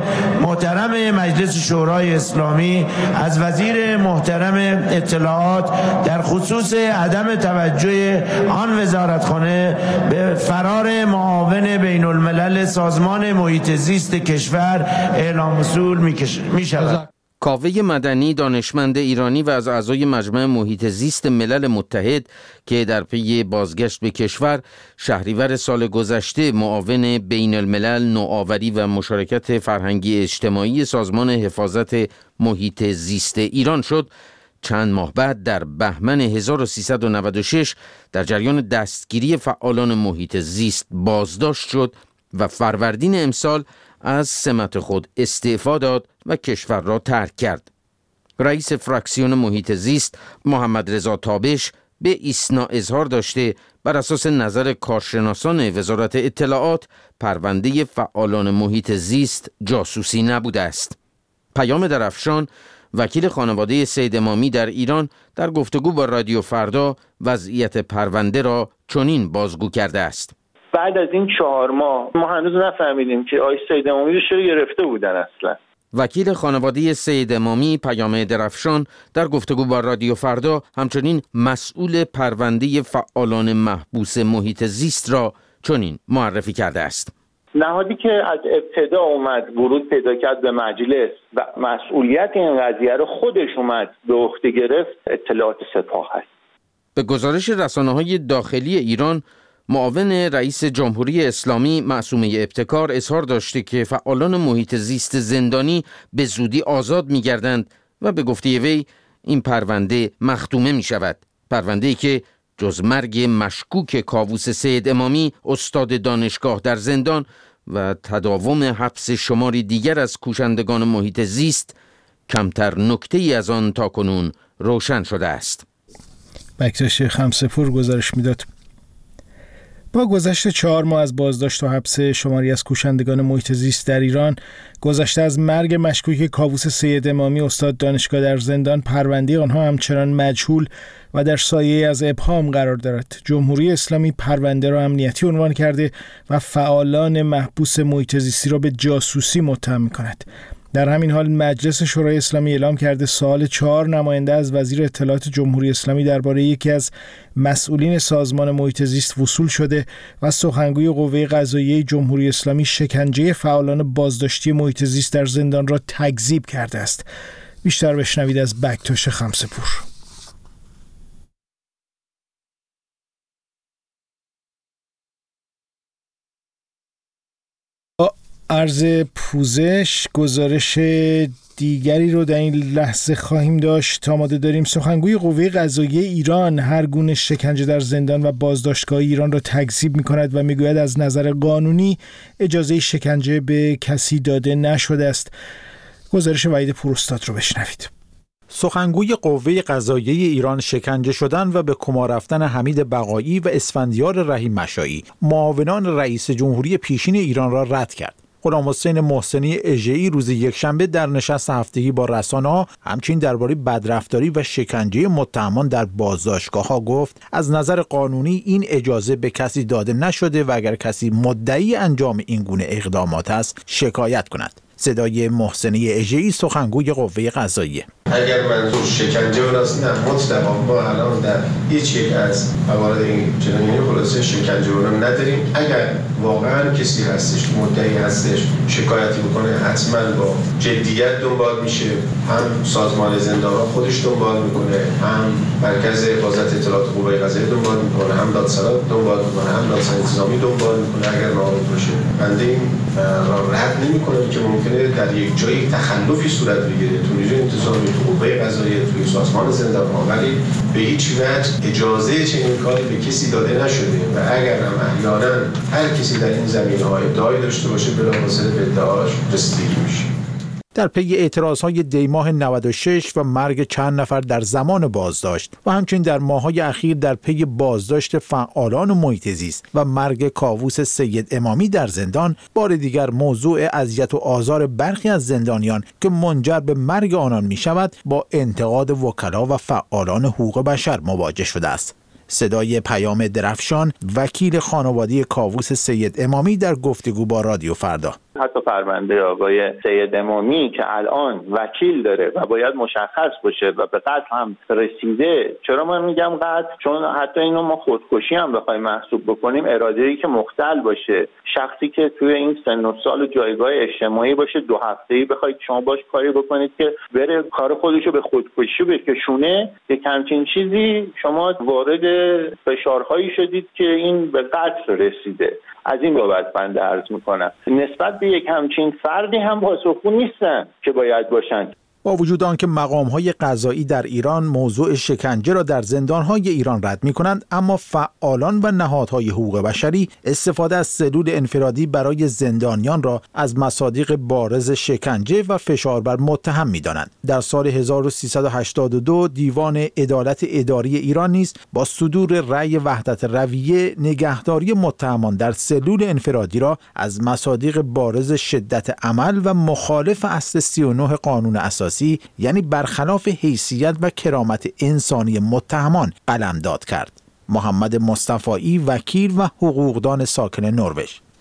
محترم مجلس شورای اسلامی از وزیر محترم اطلاعات در خصوص عدم توجه آن وزارتخانه به فرار معاون بین الملل سازمان محیط زیست کشور اعلام اصول می شود. کاوه مدنی دانشمند ایرانی و از اعضای مجمع محیط زیست ملل متحد که در پی بازگشت به کشور شهریور سال گذشته معاون بین الملل نوآوری و مشارکت فرهنگی اجتماعی سازمان حفاظت محیط زیست ایران شد، چند ماه بعد در بهمن 1396 در جریان دستگیری فعالان محیط زیست بازداشت شد و فروردین امسال از سمت خود استعفا داد و کشور را ترک کرد. رئیس فراکسیون محیط زیست محمد رضا تابش به ایسنا اظهار داشته بر اساس نظر کارشناسان وزارت اطلاعات پرونده فعالان محیط زیست جاسوسی نبوده است. پیام درفشان وکیل خانواده سید امامی در ایران در گفتگو با رادیو فردا وضعیت پرونده را چنین بازگو کرده است. بعد از این 4 ماه ما هنوز نفهمیدیم که آقای سید امامی رو چرا گرفته بودن اصلا. وکیل خانواده سید امامی پیام درفشان در گفتگو با رادیو فردا همچنین مسئول پرونده فعالان محبوس محیط زیست را چنین معرفی کرده است. نهادی که از ابتدا اومد ورود پیدا کرد به مجلس و مسئولیت این قضیه رو خودش اومد به عهده گرفت اطلاعات سپاه هست. به گزارش رسانه‌های داخلی ایران، معاون رئیس جمهوری اسلامی معصومه ابتکار اظهار داشته که فعالان محیط زیست زندانی به زودی آزاد می‌گردند و به گفته وی این پرونده مختومه می‌شود. پرونده‌ای که جز مرگ مشکوک کاووس سید امامی استاد دانشگاه در زندان و تداوم حبس شماری دیگر از کوشندگان محیط زیست کمتر نکته‌ای از آن تاکنون روشن شده است. بکتاش خمسه‌پور گزارش میداد. با گذشت 4 ماه از بازداشت و حبس شماری از کوشندگان محیط زیست در ایران، گذشته از مرگ مشکوک کاووس سید امامی استاد دانشگاه در زندان، پرونده آنها همچنان مجهول و در سایه از ابهام قرار دارد. جمهوری اسلامی پرونده را امنیتی عنوان کرده و فعالان محبوس محیط زیستی را به جاسوسی متهم می‌کند. در همین حال مجلس شورای اسلامی اعلام کرده سال 4 نماینده از وزیر اطلاعات جمهوری اسلامی درباره یکی از مسئولین سازمان محیط زیست وصول شده و سخنگوی قوه قضاییه جمهوری اسلامی شکنجه فعالان بازداشتی محیط زیست در زندان را تکذیب کرده است. بیشتر بشنوید از بکتاش خمسه‌پور. عرض پوزش گزارش دیگری رو در این لحظه خواهیم داشت. آماده داریم. سخنگوی قوه قضاییه ایران هر گونه شکنجه در زندان و بازداشتگاه ایران را تکذیب می‌کند و می‌گوید از نظر قانونی اجازه شکنجه به کسی داده نشده است. گزارش وحید پوراستاد رو بشنوید. سخنگوی قوه قضاییه ایران شکنجه شدن و به کما رفتن حمید بقایی و اسفندیار رحیم مشایی، معاونان رئیس جمهوری پیشین ایران را رد کرد. غلامحسین محسنی اژه‌ای روز یکشنبه در نشست هفتگی با رسانه‌ها همچنین درباره بدرفتاری و شکنجه متهمان در بازداشتگاه‌ها گفت از نظر قانونی این اجازه به کسی داده نشده و اگر کسی مدعی انجام این گونه اقدامات است شکایت کند. صدای محسنی اژه‌ای سخنگوی قوه قضاییه. اگر منظور شکنجه و راست نه مطلقا ما الان در هیچ یک از موارد این چنین خلاصه شکنجه رو نداریم. اگر واقعا کسی هستش مدعی هستش شکایتی بکنه حتما با جدیت دنبال میشه. هم سازمان زندان‌ها خودش دنبال میکنه، هم مرکز حفاظت اطلاعات قوه قضاییه دنبال میکنه، هم دادسرا دنبال میکنه، هم دادسرای انتظامی دنبال میکنه. اگر ناامید باشه بنده این را رد نمی‌کنم که ممکنه در یک جایی تخلفی صورت بگیره تو نیروی انتظامی، تو قوه قضاییه، توی سازمان زندان‌ها، ولی به هیچ وجه اجازه چنین کاری به کسی داده نشده و اگر هم احیانا هر کسی در این زمینه‌ها ادعایی داشته باشه بلافاصله به ادعاش رسیدگی میشه. در پی اعتراضهای دیماه 96 و مرگ چند نفر در زمان بازداشت و همچنین در ماه‌های اخیر در پی بازداشت فعالان محیط زیست و مرگ کاووس سید امامی در زندان، بار دیگر موضوع اذیت و آزار برخی از زندانیان که منجر به مرگ آنان می‌شود با انتقاد وکلا و فعالان حقوق بشر مواجه شده است. صدای پیام درفشان، وکیل خانواده کاووس سید امامی در گفتگو با رادیو فردا. حتی پرونده آقای سید امامی که الان وکیل داره و باید مشخص باشه و به قتل هم رسیده. چرا من میگم قتل؟ چون حتی اینو ما خودکشی هم بخوایم محسوب بکنیم، اراده‌ای که مختل باشه، شخصی که توی این سن و سال و جایگاه اجتماعی باشه، 2 هفته‌ای بخواید شما باش کاری بکنید که بره کار خودشو به خودکشی بکشونه، یک همچین چیزی شما وارد فشارهایی شدید که این به قتل رسیده. از این بابت بنده عرض میکنم نسبت به یک همچین فردی هم پاسخگو نیستن که باید باشن. با وجود آنکه مقام‌های قضایی در ایران موضوع شکنجه را در زندان‌های ایران رد می‌کنند، اما فعالان و نهادهای حقوق بشری استفاده از سلول انفرادی برای زندانیان را از مصادیق بارز شکنجه و فشار بر متهم می‌دانند. در سال 1382 دیوان عدالت اداری ایران نیز با صدور رأی وحدت رویه نگهداری متهمان در سلول انفرادی را از مصادیق بارز شدت عمل و مخالف اصل 39 قانون اساسی، یعنی برخلاف حیثیت و کرامت انسانی متهمان، قلمداد کرد. محمد مصطفایی، وکیل و حقوقدان ساکن نروژ.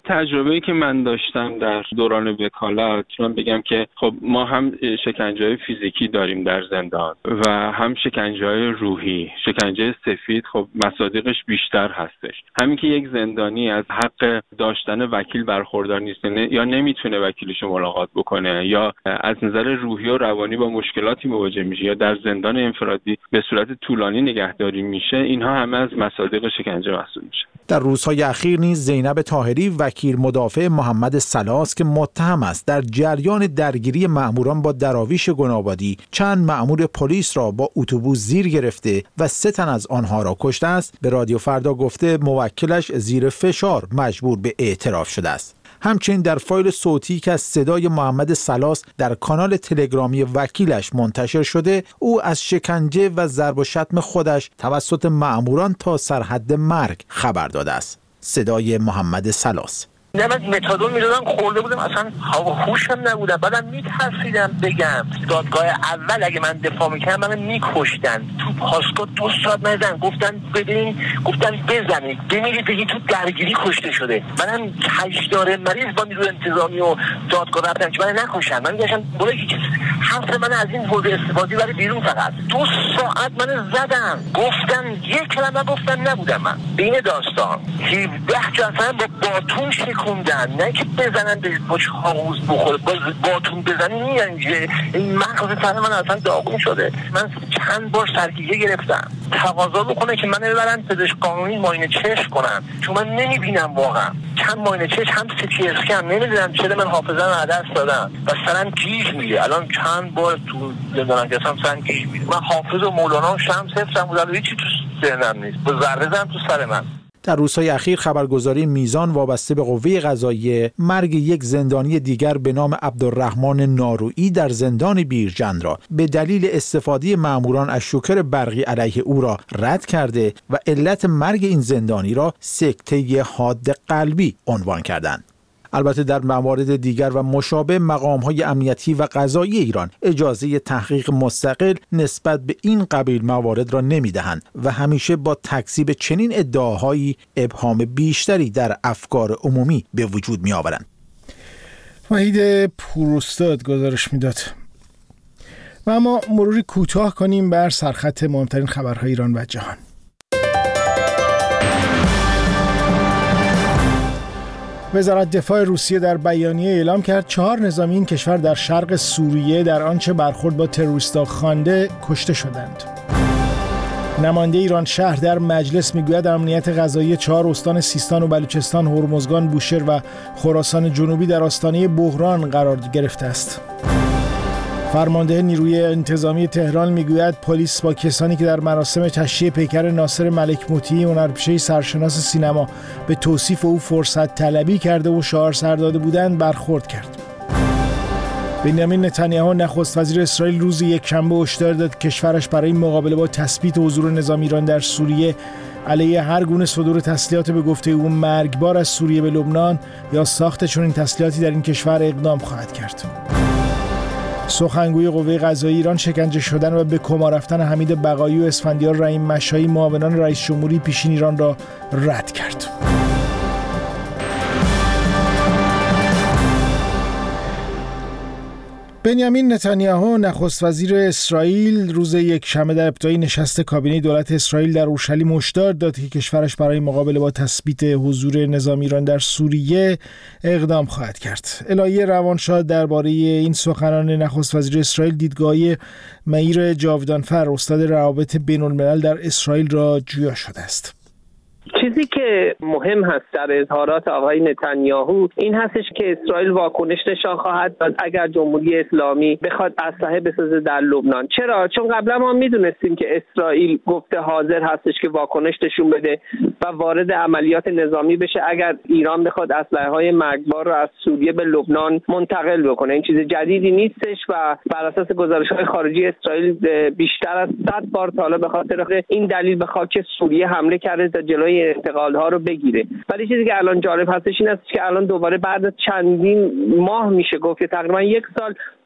تجربه‌ای که من داشتم در دوران وکالت من بگم که خب ما هم شکنجه‌های فیزیکی داریم در زندان و هم شکنجه‌های روحی. شکنجه سفید خب مصادیقش بیشتر هستش. همین که یک زندانی از حق داشتن وکیل برخوردار نیست یا نمیتونه وکیلش ملاقات بکنه یا از نظر روحی و روانی با مشکلاتی مواجه میشه یا در زندان انفرادی به صورت طولانی نگهداری میشه، اینها همه از مصادیق شکنجه محسوب میشه. در روزهای اخیر نیز زینب طاهری وکیل مدافع محمد سلاس که متهم است در جریان درگیری مأموران با دراویش گنابادی چند مأمور پلیس را با اتوبوس زیر گرفته و 3 تن از آنها را کشته است، به رادیو فردا گفته موکلش زیر فشار مجبور به اعتراف شده است. همچنین در فایل صوتی که از صدای محمد سلاس در کانال تلگرامی وکیلش منتشر شده، او از شکنجه و ضرب و شتم خودش توسط مأموران تا سرحد مرگ خبر داده است. صدای محمد سلاس: من متادون میدادم خورده بودم، اصلا هوشم نبودم، بعدم میترسیدم بگم. دادگاه اول اگه من دفاع میکردم من میکشتن. تو پاسکو 2 ساعت ندن، گفتن ببین، گفتن بزنید بمیرید بگید تو درگیری کشته شده. منم هشدار مریض با نیروی انتظامی و دادگاه رفتم که من نکشن. من میگم برای هیچ حرف من از این حوزه استفاده برای بیرون. فقط 2 ساعت من زدم، گفتن یک کلمه گفتن نبودم. من بین داستان 17 جا اصلا با باتون خوندن، نه که بزنن به حوض بخوره، باتون بزنی میگن. این مغز سر من اصلا داغون شده. من چند بار سرگیجه گرفتم، تقاضا بکنه که من ببرن پزشک قانونی معاینه چشم کنن، چون من نمیبینم واقعا. چند معاینه چشم هم سی اسکن نمیدونم چرا من حافظه رو از دست دادم و سرم گیج میره. الان چند بار تو زندان هستم سرم گیج میره. من حافظ و مولانا و شمس حفظم بودم، هیچی تو ذهنم نیست، با ذره زدم تو سر من. در روزهای اخیر خبرگزاری میزان وابسته به قوه قضاییه مرگ یک زندانی دیگر به نام عبدالرحمن نارویی در زندان بیرجند را به دلیل استفاده مأموران از شوکر برقی علیه او را رد کرده و علت مرگ این زندانی را سکته حاد قلبی عنوان کردند. البته در موارد دیگر و مشابه مقام‌های امنیتی و قضایی ایران اجازه تحقیق مستقل نسبت به این قبیل موارد را نمی‌دهند و همیشه با تکذیب چنین ادعاهایی ابهام بیشتری در افکار عمومی به وجود می‌آورند. وحید پوراستاد گزارش می‌داد. و اما مروری کوتاه کنیم بر سرخط مهمترین خبرهای ایران و جهان. وزارت دفاع روسیه در بیانیه اعلام کرد 4 نظامی این کشور در شرق سوریه در آنچه برخورد با تروریست‌ها خوانده کشته شدند. نماینده ایران شهر در مجلس میگوید امنیت غذایی 4 استان سیستان و بلوچستان، هرمزگان، بوشهر و خراسان جنوبی در آستانه بحران قرار گرفته است. فرمانده نیروی انتظامی تهران میگوید پلیس با کسانی که در مراسم تشییع پیکر ناصر ملک مطیعی هنرپیشه سرشناس سینما به توصیف او فرصت طلبی کرده و شعار سر داده بودند برخورد کرد. بنیامین نتانیاهو نخست وزیر اسرائیل روز یکشنبه هشدار داد کشورش برای مقابله با تثبیت حضور نظامی ایران در سوریه علیه هر گونه صدور تسلیحات به گفته او مرگبار از سوریه به لبنان یا ساخت چنین تسلیحاتی در این کشور اقدام خواهد کرد. سخنگوی قوه قضاییه ایران شکنجه شدن و به کما رفتن حمید بقایی و اسفندیار رحیم مشایی معاونان رئیس جمهوری پیشین ایران را رد کرد. بنیامین نتانیاهو نخست وزیر اسرائیل روز یکشنبه در ابتدای نشست کابینه دولت اسرائیل در اورشلیم هشدار داد که کشورش برای مقابله با تثبیت حضور نظامی ایران در سوریه اقدام خواهد کرد. الهی روانشاد درباره این سخنان نخست وزیر اسرائیل دیدگاهی مئیر جاودانفر استاد روابط بین الملل در اسرائیل را جویا شده است. چیزی که مهم هست در اظهارات آقای نتانیاهو این هستش که اسرائیل واکنش نشان خواهد داد اگر جمهوری اسلامی بخواد اسلحه بسازه در لبنان. چرا؟ چون قبلا ما میدونستیم که اسرائیل گفته حاضر هستش که واکنش نشون بده و وارد عملیات نظامی بشه اگر ایران بخواد اسلحه‌های مرگبار رو از سوریه به لبنان منتقل بکنه. این چیز جدیدی نیستش و بر اساس گزارش‌های خارجی اسرائیل بیشتر از 100 بار تا حالا به خاطر این دلیل به خاک سوریه حمله کرده تا جلوی انتقال ها رو بگیره. ولی چیزی که الان جالب هستش این است که الان دوباره بعد از چندین ماه میشه گفت که تقریبا 1 سال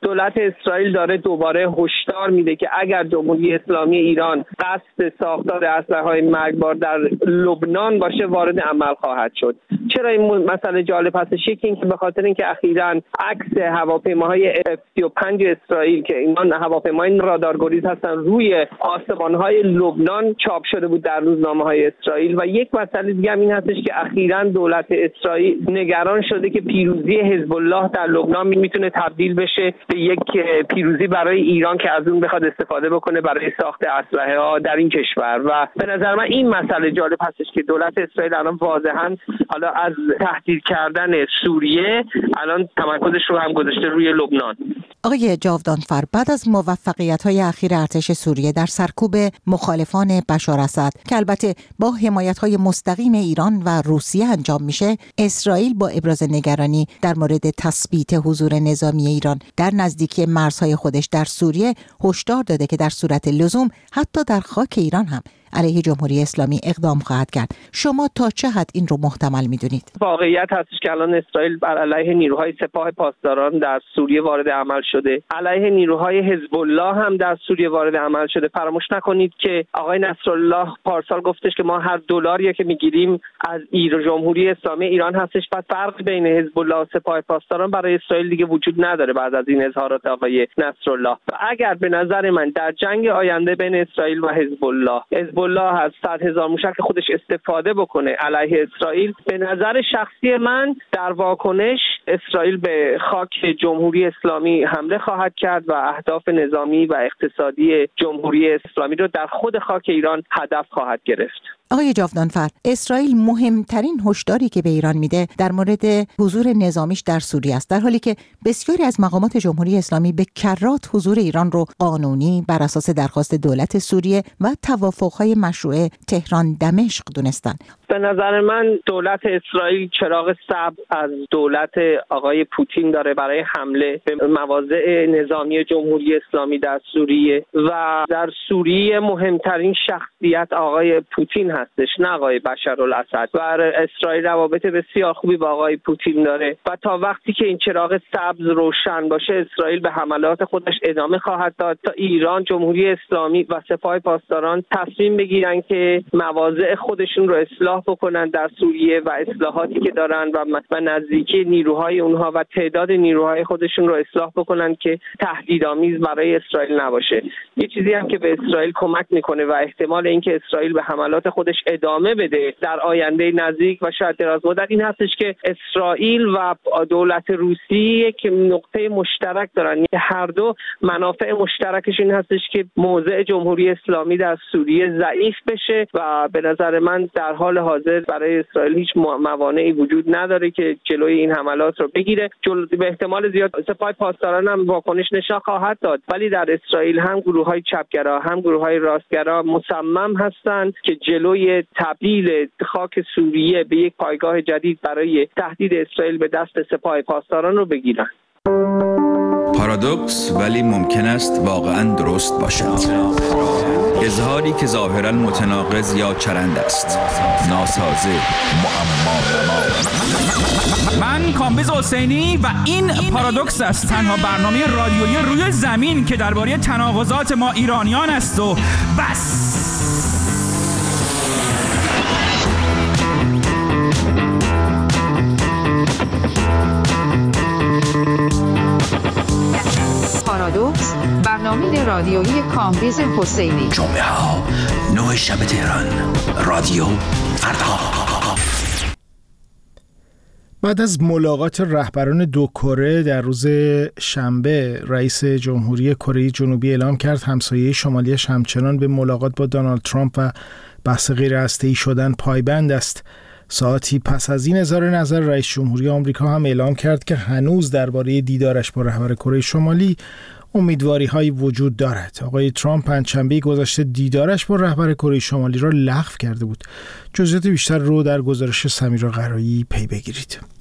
دولت اسرائیل داره دوباره هشدار میده که اگر جمهوری اسلامی ایران قصد ساختار اسلحه‌های مرگبار در لبنان باشه وارد عمل خواهد شد. چرا این مسئله جالب هستش؟ یکی اینکه به خاطر اینکه اخیراً عکس هواپیماهای F-35 اسرائیل که اینا هواپیمای رادارگریز هستن روی آسمان‌های لبنان چاپ شده بود در روزنامه‌های اسرائیل. و یک مسئله دیگه هم این هستش که اخیراً دولت اسرائیل نگران شده که پیروزی حزب الله در لبنان میتونه تبدیل بشه به یک پیروزی برای ایران که از اون بخواد استفاده بکنه برای ساخت اسلحه‌ها در این کشور. و به نظر من این مسئله جالب هستش که دولت اسرائیل الان واضحاً حالا از تهدید کردن سوریه الان تمرکزش رو هم گذاشته روی لبنان. آقای جاودانفر، بعد از موفقیت‌های اخیر ارتش سوریه در سرکوب مخالفان بشار اسد که البته با حمایت‌های مستقیم ایران و روسیه انجام میشه، اسرائیل با ابراز نگرانی در مورد تثبیت حضور نظامی ایران در نزدیکی مرزهای خودش در سوریه هشدار داده که در صورت لزوم حتی در خاک ایران هم علیه جمهوری اسلامی اقدام خواهد کرد. شما تا چه حد این رو محتمل میدونید؟ واقعیت هستش که الان اسرائیل بر علیه نیروهای سپاه پاسداران در سوریه وارد عمل شده. علیه نیروهای حزب الله هم در سوریه وارد عمل شده. فراموش نکنید که آقای نصرالله پارسال گفتش که ما هر دلاری که میگیریم از جمهوری اسلامی ایران هستش. پس فرق بین حزب الله و سپاه پاسداران برای اسرائیل دیگه وجود نداره بعد از این اظهارات آقای نصرالله. و اگر به نظر من در جنگ آینده بین اسرائیل و حزب الله از 100,000 موشک خودش استفاده بکنه علیه اسرائیل، به نظر شخصی من در واکنش اسرائیل به خاک جمهوری اسلامی حمله خواهد کرد و اهداف نظامی و اقتصادی جمهوری اسلامی رو در خود خاک ایران هدف خواهد گرفت. آقای جاودانفر، اسرائیل مهمترین هشداری که به ایران میده در مورد حضور نظامیش در سوریه است، در حالی که بسیاری از مقامات جمهوری اسلامی به کرات حضور ایران رو قانونی بر اساس درخواست دولت سوریه و توافق‌های مشروع تهران دمشق دونستن. به نظر من دولت اسرائیل چراغ سبز از دولت آقای پوتین داره برای حمله به مواضع نظامی جمهوری اسلامی در سوریه و در سوریه مهمترین شخصیت آقای پوتین هستش، نه آقای بشارالاسد. و اسرائیل روابط بسیار خوبی با آقای پوتین داره و تا وقتی که این چراغ سبز روشن باشه اسرائیل به حملات خودش ادامه خواهد داد تا ایران، جمهوری اسلامی و سپاه پاسداران تصمیم بگیرن که مواضع خودشون رو اصلاح بکنن در سوریه و اصلاحاتی که دارن و نزدیکی نیروهای اونها و تعداد نیروهای خودشون رو اصلاح بکنن که تهدیدآمیز برای اسرائیل نباشه. یه چیزی هم که به اسرائیل کمک میکنه و احتمال اینکه اسرائیل به حملات خودش ادامه بده در آینده نزدیک و شاید دراز مدت این هستش که اسرائیل و دولت روسیه که نقطه مشترک دارن، یعنی هر دو منافع مشترکش این هستش که موضع جمهوری اسلامی در سوریه ضعیف بشه و به نظر من در حال حاضر برای اسرائیل هیچ موانعی وجود نداره که جلوی این حملات رو بگیره. به احتمال زیاد سپاه پاسداران هم واکنش نشان خواهد داد، ولی در اسرائیل هم گروه‌های چپگرا هم گروه‌های راستگرا مصمم هستند که جلوی تبدیل خاک سوریه به یک پایگاه جدید برای تهدید اسرائیل به دست سپاه پاسداران رو بگیرن. پارادوکس ولی ممکن است واقعا درست باشد. اظهاری که ظاهرا متناقض یا چرند است، ناسازه، معما. من کامبیز حسینی و این پارادوکس است، تنها برنامه رادیویی روی زمین که درباره تناقضات ما ایرانیان است و بس. پارادوکس، برنامه رادیویی کامبیز حسینی. جمعه ها 9 شب تهران، رادیو فردا. بعد از ملاقات رهبران دو کره در روز شنبه، رئیس جمهوری کره جنوبی اعلام کرد همسایه شمالیش همچنان به ملاقات با دونالد ترامپ و بحث غیرهسته‌ای شدن پایبند است. ساعتی پس از این اظهار نظر، رئیس جمهوری آمریکا هم اعلام کرد که هنوز درباره دیدارش با رهبر کره شمالی امیدواری‌هایی وجود دارد. آقای ترامپ پنجشنبه گذشته دیدارش با رهبر کره شمالی را لغو کرده بود. جزئیات بیشتر رو در گزارش سمیرا قرایی پی بگیرید.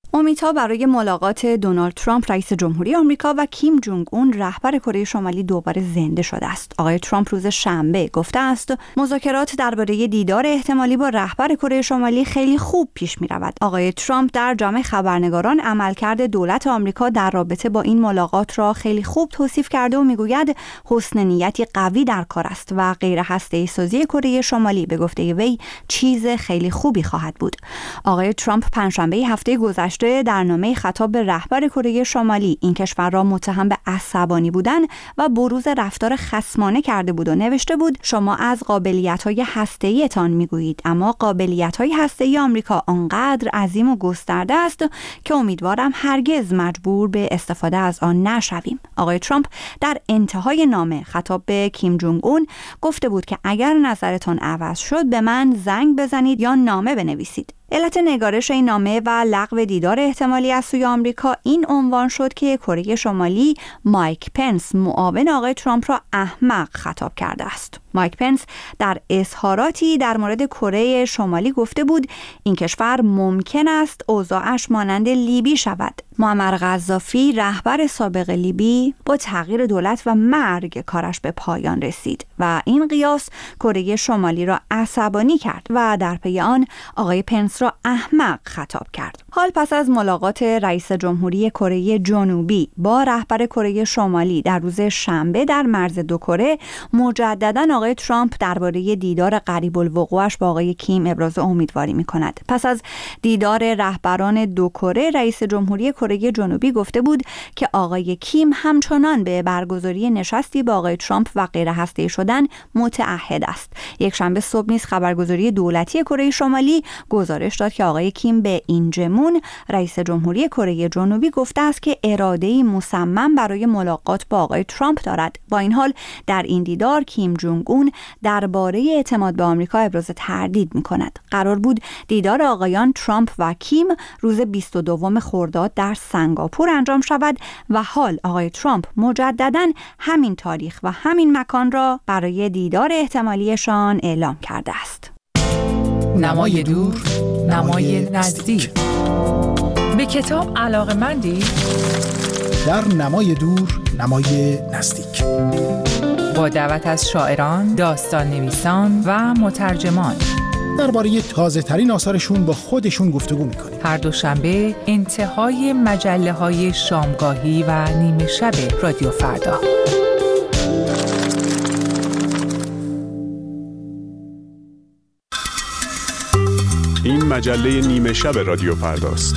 امیدها برای ملاقات دونالد ترامپ رئیس جمهوری آمریکا و کیم جونگ اون رهبر کره شمالی دوباره زنده شده است. آقای ترامپ روز شنبه گفته است مذاکرات درباره دیدار احتمالی با رهبر کره شمالی خیلی خوب پیش می‌رود. آقای ترامپ در جمع خبرنگاران عملکرد دولت آمریکا در رابطه با این ملاقات را خیلی خوب توصیف کرده و میگوید حسن نیتی قوی در کار است و غیر هسته‌ای سازی کره شمالی به گفته وی چیز خیلی خوبی خواهد بود. آقای ترامپ پنجشنبه هفته گذشته در نامه خطاب به رهبر کره شمالی این کشور را متهم به عصبانی بودن و بروز رفتار خصمانه کرده بود و نوشته بود شما از قابلیت‌های هسته‌ای‌تان میگویید، اما قابلیت‌های هسته‌ای آمریکا آنقدر عظیم و گسترده است که امیدوارم هرگز مجبور به استفاده از آن نشویم. آقای ترامپ در انتهای نامه خطاب به کیم جونگ اون گفته بود که اگر نظرتان عوض شد به من زنگ بزنید یا نامه بنویسید. علت نگارش این نامه و لغو دیدار احتمالی از سوی آمریکا این عنوان شد که کره شمالی مایک پنس معاون آقای ترامپ را احمق خطاب کرده است. مایک پنس در اظهاراتی در مورد کره شمالی گفته بود این کشور ممکن است اوضاعش مانند لیبی شود. معمر قذافی رهبر سابق لیبی با تغییر دولت و مرگ کارش به پایان رسید و این قیاس کره شمالی را عصبانی کرد و در پی آن آقای پنس را احمق خطاب کرد. حال پس از ملاقات رئیس جمهوری کره جنوبی با رهبر کره شمالی در روز شنبه در مرز دو کره مجددا آقای ترامپ درباره دیدار قریب الوقوعش با آقای کیم ابراز امیدواری می‌کند. پس از دیدار رهبران دو کره رئیس جمهوری کره جنوبی گفته بود که آقای کیم همچنان به برگزاری نشستی با آقای ترامپ و غیر هسته‌ای شدن متعهد است. یک شنبه صبح نیز خبرگزاری دولتی کره شمالی گزارش داد که آقای کیم به این جمون رئیس جمهوری کره جنوبی گفته است که اراده‌ای مصمم برای ملاقات با آقای ترامپ دارد. با این حال در این دیدار کیم جونگ اون درباره اعتماد به آمریکا ابراز تردید می‌کند. قرار بود دیدار آقایان ترامپ و کیم روز 22 خرداد در سنگاپور انجام شود و حال آقای ترامپ مجدداً همین تاریخ و همین مکان را برای دیدار احتمالیشان اعلام کرده است. نمای دور، نمای نزدیک. به کتاب علاقه‌مندی؟ در نمای دور، نمای نزدیک. با دعوت از شاعران، داستان نویسان و مترجمان درباره تازه‌ترین آثارشون با خودشون گفتگو می‌کنیم. هر دوشنبه انتهای مجله‌های شامگاهی و نیمه شب رادیو فردا. این مجله نیمه شب رادیو فرداست.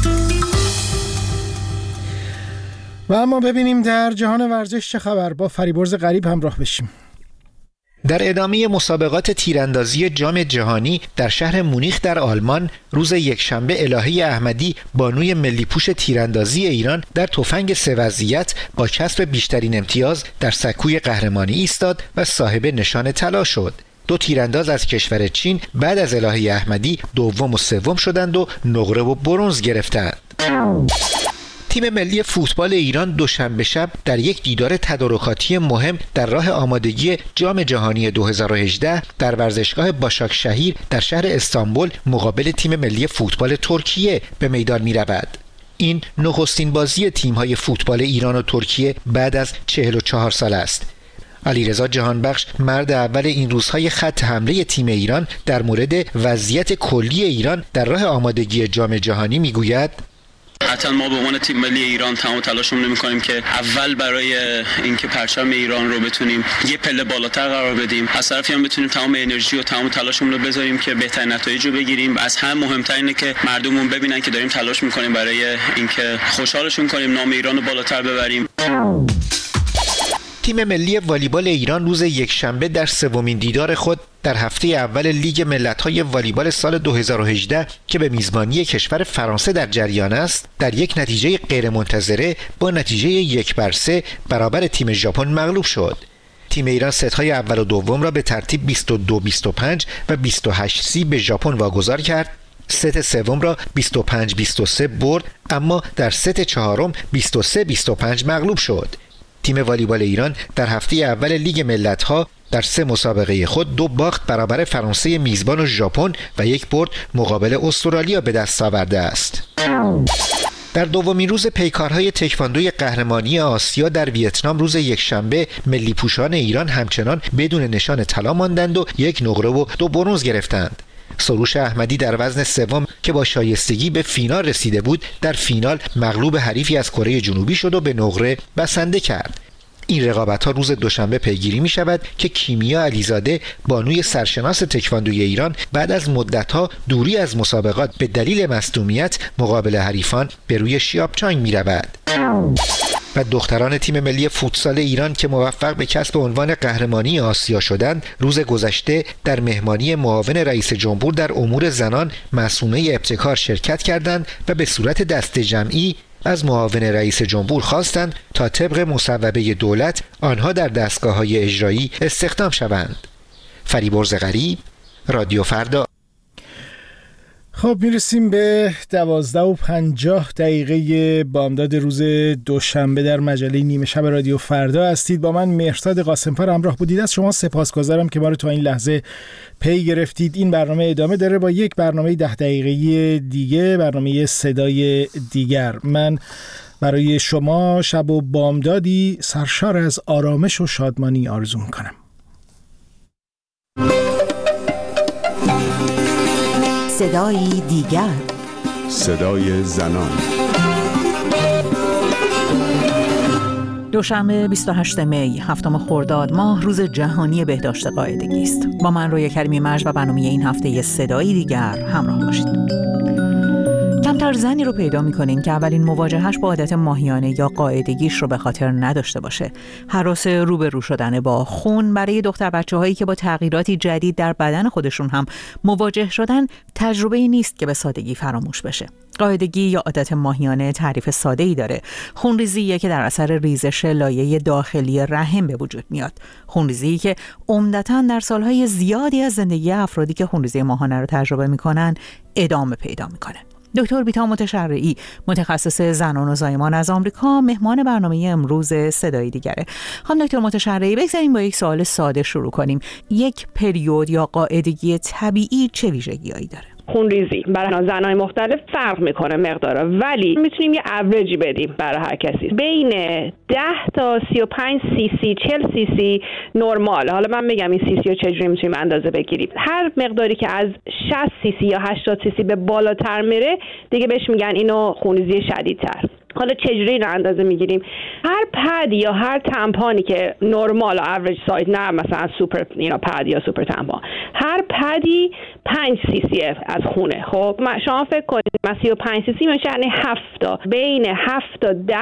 و اما ببینیم در جهان ورزش چه خبر. با فریبرز غریب همراه بشیم. در ادامه مسابقات تیراندازی جام جهانی در شهر مونیخ در آلمان روز یکشنبه الهه احمدی بانوی ملی پوش تیراندازی ایران در تفنگ 3 وضعیت با کسب بیشترین امتیاز در سکوی قهرمانی ایستاد و صاحب نشان طلا شد. 2 تیرانداز از کشور چین بعد از الهه احمدی دوم و سوم شدند و نقره و برنز گرفتند. تیم ملی فوتبال ایران دوشنبه شب در یک دیدار تدارکاتی مهم در راه آمادگی جام جهانی 2018 در ورزشگاه باشاکشهیر در شهر استانبول مقابل تیم ملی فوتبال ترکیه به میدان می رود. این نخستین بازی تیم‌های فوتبال ایران و ترکیه بعد از 44 سال است. علیرضا جهانبخش مرد اول این روزهای خط حمله تیم ایران در مورد وضعیت کلی ایران در راه آمادگی جام جهانی میگوید: حتما ما به عنوان تیم ملی ایران تمام تلاشمون می‌کنیم که اول برای اینکه پرچم ایران رو بتونیم یه پله بالاتر قرار بدیم، از طرفی هم بتونیم تمام انرژی و تمام تلاشمون رو بذاریم که بهترین نتایج رو بگیریم. از هم مهمتر اینه که مردممون ببینن که داریم تلاش می‌کنیم برای اینکه خوشحالشون کنیم، نام ایران رو بالاتر ببریم. تیم ملی والیبال ایران روز یکشنبه در سومین دیدار خود در هفته اول لیگ ملت‌های والیبال سال 2018 که به میزبانی کشور فرانسه در جریان است، در یک نتیجه غیرمنتظره با نتیجه 1-3 برابر تیم ژاپن مغلوب شد. تیم ایران ست‌های اول و دوم را به ترتیب 22-25 و 28-30 به ژاپن واگذار کرد. ست سوم را 25-23 برد، اما در ست چهارم 23-25 مغلوب شد. تیم والیبال ایران در هفته اول لیگ ملت‌ها در 3 مسابقه خود 2 باخت برابر فرانسه میزبان و ژاپن و 1 برد مقابل استرالیا به دست آورده است. در دومین روز پیکارهای تکواندوی قهرمانی آسیا در ویتنام روز یکشنبه ملی پوشان ایران همچنان بدون نشان طلا ماندند و 1 نقره و 2 برنز گرفتند. سروش احمدی در وزن سوم که با شایستگی به فینال رسیده بود، در فینال مغلوب حریفی از کره جنوبی شد و به نقره بسنده کرد. این رقابت‌ها روز دوشنبه پیگیری می‌شود که کیمیا علیزاده بانوی سرشناس تکواندوی ایران بعد از مدت‌ها دوری از مسابقات به دلیل مصدومیت مقابل حریفان به روی شیابچانگ می‌رود. و دختران تیم ملی فوتسال ایران که موفق به کسب عنوان قهرمانی آسیا شدند، روز گذشته در مهمانی معاون رئیس جمهور در امور زنان معصومه ابتکار شرکت کردند و به صورت دست جمعی از معاون رئیس جمهور خواستند تا طبق مصوبه دولت آنها در دستگاه‌های اجرایی استخدام شوند. فریبرز غریب، رادیو فردا. خب میرسیم به 12:50 بامداد روز دوشنبه در مجله نیمه شب رادیو فردا هستید. با من مهرزاد قاسم‌پور همراه بودید. از شما سپاسگزارم که ما رو تا این لحظه پی گرفتید. این برنامه ادامه داره با یک برنامه 10 دقیقه‌ای دیگه، برنامه صدای دیگر. من برای شما شب و بامدادی سرشار از آرامش و شادمانی آرزو می‌کنم. صدای دیگر، صدای زنان. دوشنبه 28 می 7 خرداد ماه روز جهانی بهداشت قاعدگی است. با من رویا کریمی مرج و برنامه این هفته صدای دیگر همراه باشید. کمتر زنی رو پیدا می‌کنین که اولین مواجهش با عادت ماهیانه یا قاعدگیش رو به خاطر نداشته باشه. هراس روبرو شدن با خون برای دختر بچه‌هایی که با تغییراتی جدید در بدن خودشون هم مواجه شدن تجربه‌ای نیست که به سادگی فراموش بشه. قاعدگی یا عادت ماهیانه تعریف ساده‌ای داره. خونریزیه که در اثر ریزش لایه داخلی رحم به وجود میاد. خونریزی که عمدتاً در سالهای زیادی از زندگی افرادی که خونریزی ماهانه رو تجربه می‌کنن ادامه پیدا می‌کنه. دکتر بیتا متشرعی، متخصص زنان و زایمان از آمریکا، مهمان برنامه امروز صدای دیگره. خانم دکتر متشرعی، بگذاریم با یک سوال ساده شروع کنیم. یک پریود یا قاعدگی طبیعی چه ویژگی‌هایی داره؟ خونریزی برای زنای مختلف فرق میکنه مقدارا، ولی میتونیم یه اوریجی بدیم برای هر کسی. بین 10 تا 35 سی سی 40 سی سی نرمال. حالا من میگم این سی سی رو چجوری میتونیم اندازه بگیریم. هر مقداری که از 60 سی سی یا 80 سی سی به بالاتر میره دیگه بهش میگن اینو خونریزی شدیدتر. حالا چجوری اینو اندازه میگیریم؟ هر پد یا هر تمپانی که نرمال و اوریج سایز، نه مثلا سوپر پد یا سوپر تمپان، هر پدی 5 سی سی از خونه. خب شما فکر کنید مثلا 35 سی سی میشه یعنی 7 تا، بین 7 تا 10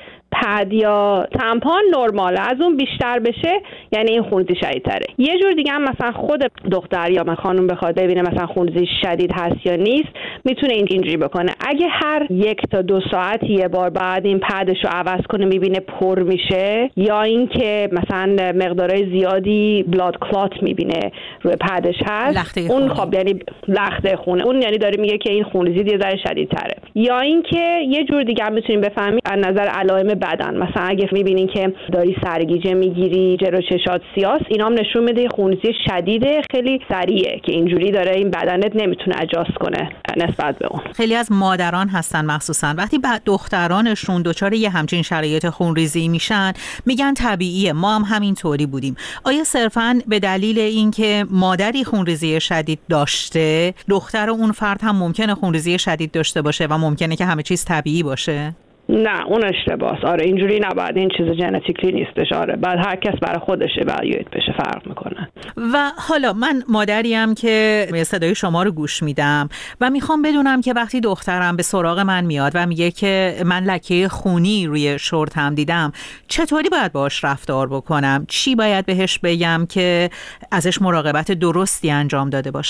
پد یا تمپان نرمال. از اون بیشتر بشه یعنی این خونریزی شدیدتره. یه جور دیگه هم مثلا خود دختر یا خانم بخواد ببینه مثلا خونریزی شدید هست یا نیست، میتونه اینجوری بکنه. اگه هر 1 تا 2 ساعت یه بار بعد این پدشو عوض کنه میبینه پر میشه، یا اینکه مثلا مقدارهای زیادی بلاد کلات میبینه روی پدش هست، اون خب یعنی لخته خونه، اون یعنی داره میگه که این خونریزی یه ذره شدیدتره. یا اینکه یه جور دیگه هم میتونیم بفهمیم از نظر علائم بدن. مثلا اگه میبینین که داری سرگیجه میگیری، جلو چشات سیاست، اینا هم نشون میده خونریزی شدیده، خیلی سریعه که اینجوری داره این بدنت نمیتونه اجاست کنه نسبت به اون. خیلی از مادران هستن مخصوصا وقتی بعد دخترانشون دچار یه همچین شرایط خونریزی میشن میگن طبیعیه، ما هم همینطوری بودیم. آیا صرفاً به دلیل اینکه مادری خونریزی شدید داشته، دختر اون فرد هم ممکنه خونریزی شدید داشته باشه و ممکنه که همه چیز طبیعی باشه؟ نه، اون اشتباهه. آره اینجوری نباید، این چیز ژنتیکلی نیستش. آره بعد هر کس برای خودش اوالویت بشه، فرق میکنه. و حالا من مادریم که صدای شما رو گوش میدم و میخوام بدونم که وقتی دخترم به سراغ من میاد و میگه که من لکه خونی روی شورتم دیدم، چطوری باید باهاش رفتار بکنم؟ چی باید بهش بگم که ازش مراقبت درستی انجام داده باشم؟ خب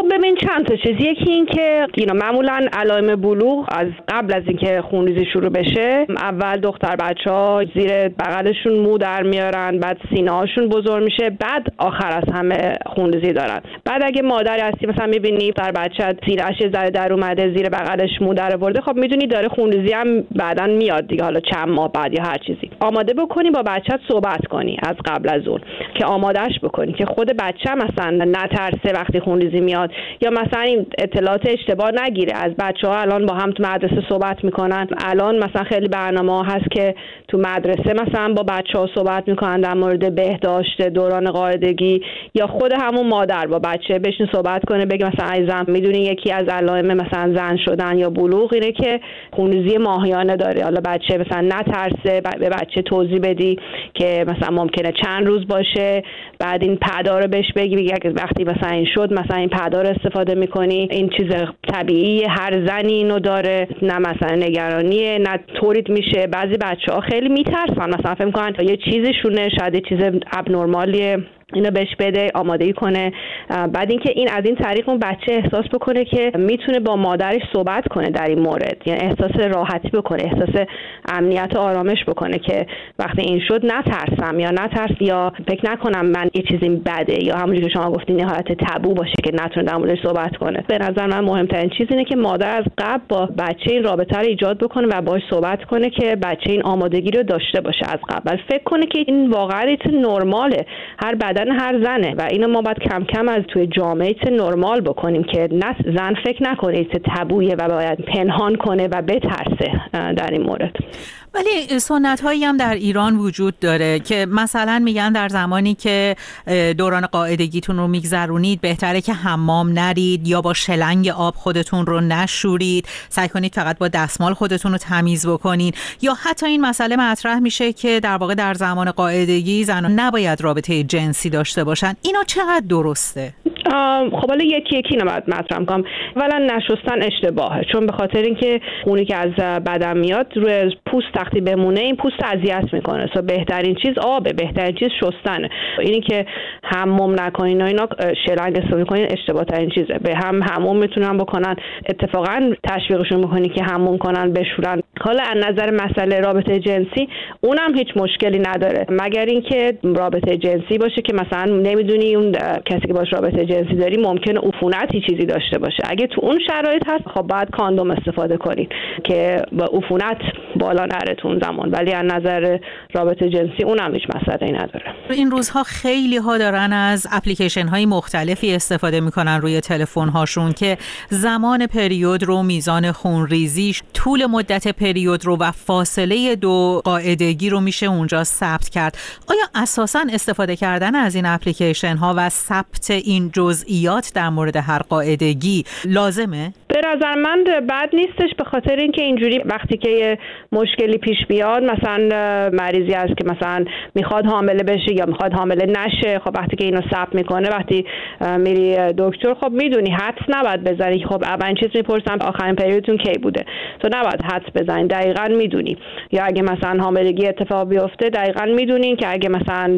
خب ببین چند تا چیز. یکی این که معمولا علائم بلوغ از قبل از اینکه خونریزی شروع بشه، اول دختر بچه‌ها زیر بغلشون مو در میارن، بعد سینه‌هاشون بزرگ میشه، بعد آخر از همه خونریزی دارن. بعد اگه مادری هستی مثلا میبینی در بچه سینه‌اش زره در اومده، زیر بغلش مو در آورده، خب میدونی داره خونریزی هم بعداً میاد دیگه، حالا چند ماه بعد یا هر چیزی. آماده بکنی با بچه‌ت صحبت کنی از قبل از اون که آمادهش بکنی که خود بچه مثلا نترسه وقتی خونریزی میاد، یا مثلا این اطلاعات اشتباه نگیره. از بچه‌ها الان با هم تو مدرسه صحبت میکنن، الان مثلا خیلی برنامه هست که تو مدرسه مثلا با بچه‌ها صحبت میکنن در مورد بهداشت دوران قاعدگی، یا خود همون مادر با بچه بشین صحبت کنه، بگه مثلا عزیزم میدونی یکی از علائم مثلا زن شدن یا بلوغ اینه که خونریزی ماهیانه داره. حالا بچه مثلا نترسه، به بچه توضیح بدی که مثلا ممکنه چند روز باشه، بعد این پدا رو بهش بگی وقتی مثلا این شد مثلا این پدا رو استفاده میکنی، این چیز طبیعی، هر زنی اینو داره، نه مثلا نگرانیه، نه تولید میشه. بعضی بچه‌ها خیلی میترسن، مثلا فکر می‌کنن یه چیزی شونه، شاید یه چیز ابنرمالیه، اینو بهش بده، آمادگی کنه. بعد اینکه این از این طریق اون بچه احساس بکنه که میتونه با مادرش صحبت کنه در این مورد، یعنی احساس راحتی بکنه، احساس امنیت و آرامش بکنه که وقتی این شد نترسم یا یا فکر نکنم من یه چیزی بده، یا همونجوری که شما گفتین حالت تابو باشه که نتونه در موردش صحبت کنه. به نظر من مهمترین چیز اینه که مادر از قبل با بچه این رابطه رو ایجاد بکنه و باهاش صحبت کنه که بچه این آمادگی رو داشته باشه از قبل، فکر کنه که این واقعا نرماله، هر هر زنه و اینو ما باید کم کم از توی جامعه نرمال بکنیم که نه زن فکر نکنه تابویه و باید پنهان کنه و بترسه در این مورد. ولی سنت هایی هم در ایران وجود داره که مثلا میگن در زمانی که دوران قاعدگیتون رو میگذرونید بهتره که حمام نرید یا با شلنگ آب خودتون رو نشورید، سعی کنید فقط با دستمال خودتون رو تمیز بکنید. یا حتی این مسئله مطرح میشه که در واقع در زمان قاعدگی زنان نباید رابطه جنسی داشته باشن. اینا چقدر درسته؟ خب حالا یکی اینو باید مطرح کنم. اولا نشستن اشتباهه، چون به خاطر اینکه خونی که از بدن میاد روی پوست وقتی بمونه این پوست اذیت میکنه. بهترین چیز آبه، بهترین چیز شستنه. اینی که حموم نکنین و اینا شلنگ استفاده کنین اشتباه ترین چیزه. به هم حموم میتونن بکنن، اتفاقا تشویقشون میکنی که حموم کنن، بشورن. حالا از نظر مسئله رابطه جنسی اونم هیچ مشکلی نداره، مگر اینکه رابطه جنسی باشه که مثلا نمیدونی اون کسی که باش رابطه جنسی داری ممکنه عفونتی چیزی داشته باشه. اگه تو اون شرایط هست خب باید کاندوم استفاده کنین که با عفونت بالا نره تو اون زمان، ولی از نظر رابطه جنسی اونم هیچ مسئله‌ای نداره. این روزها خیلی ها دارن از اپلیکیشن های مختلفی استفاده میکنن روی تلفن هاشون که زمان پریود رو، میزان خونریزیش، طول مدت پریود رو و فاصله دو قاعدگی رو میشه اونجا ثبت کرد. آیا اساساً استفاده کردن از این اپلیکیشن ها و ثبت این جزئیات در مورد هر قاعدگی لازمه؟ به نظر من بد نیستش، به خاطر اینکه اینجوری وقتی که مشکلی پیش بیاد، مثلا مریضی هست که مثلا میخواد حامله بشه یا میخواد حامله نشه، خب وقتی که اینو ثبت میکنه، وقتی میری دکتر خب میدونی حدس نباید بزنی. خب اولین چیز میپرسن آخرین پریودتون کی بوده، تو نباید حدس بزنی، دقیقاً میدونی. یا اگه مثلا حاملگی اتفاق بیفته دقیقاً میدونین که اگه مثلا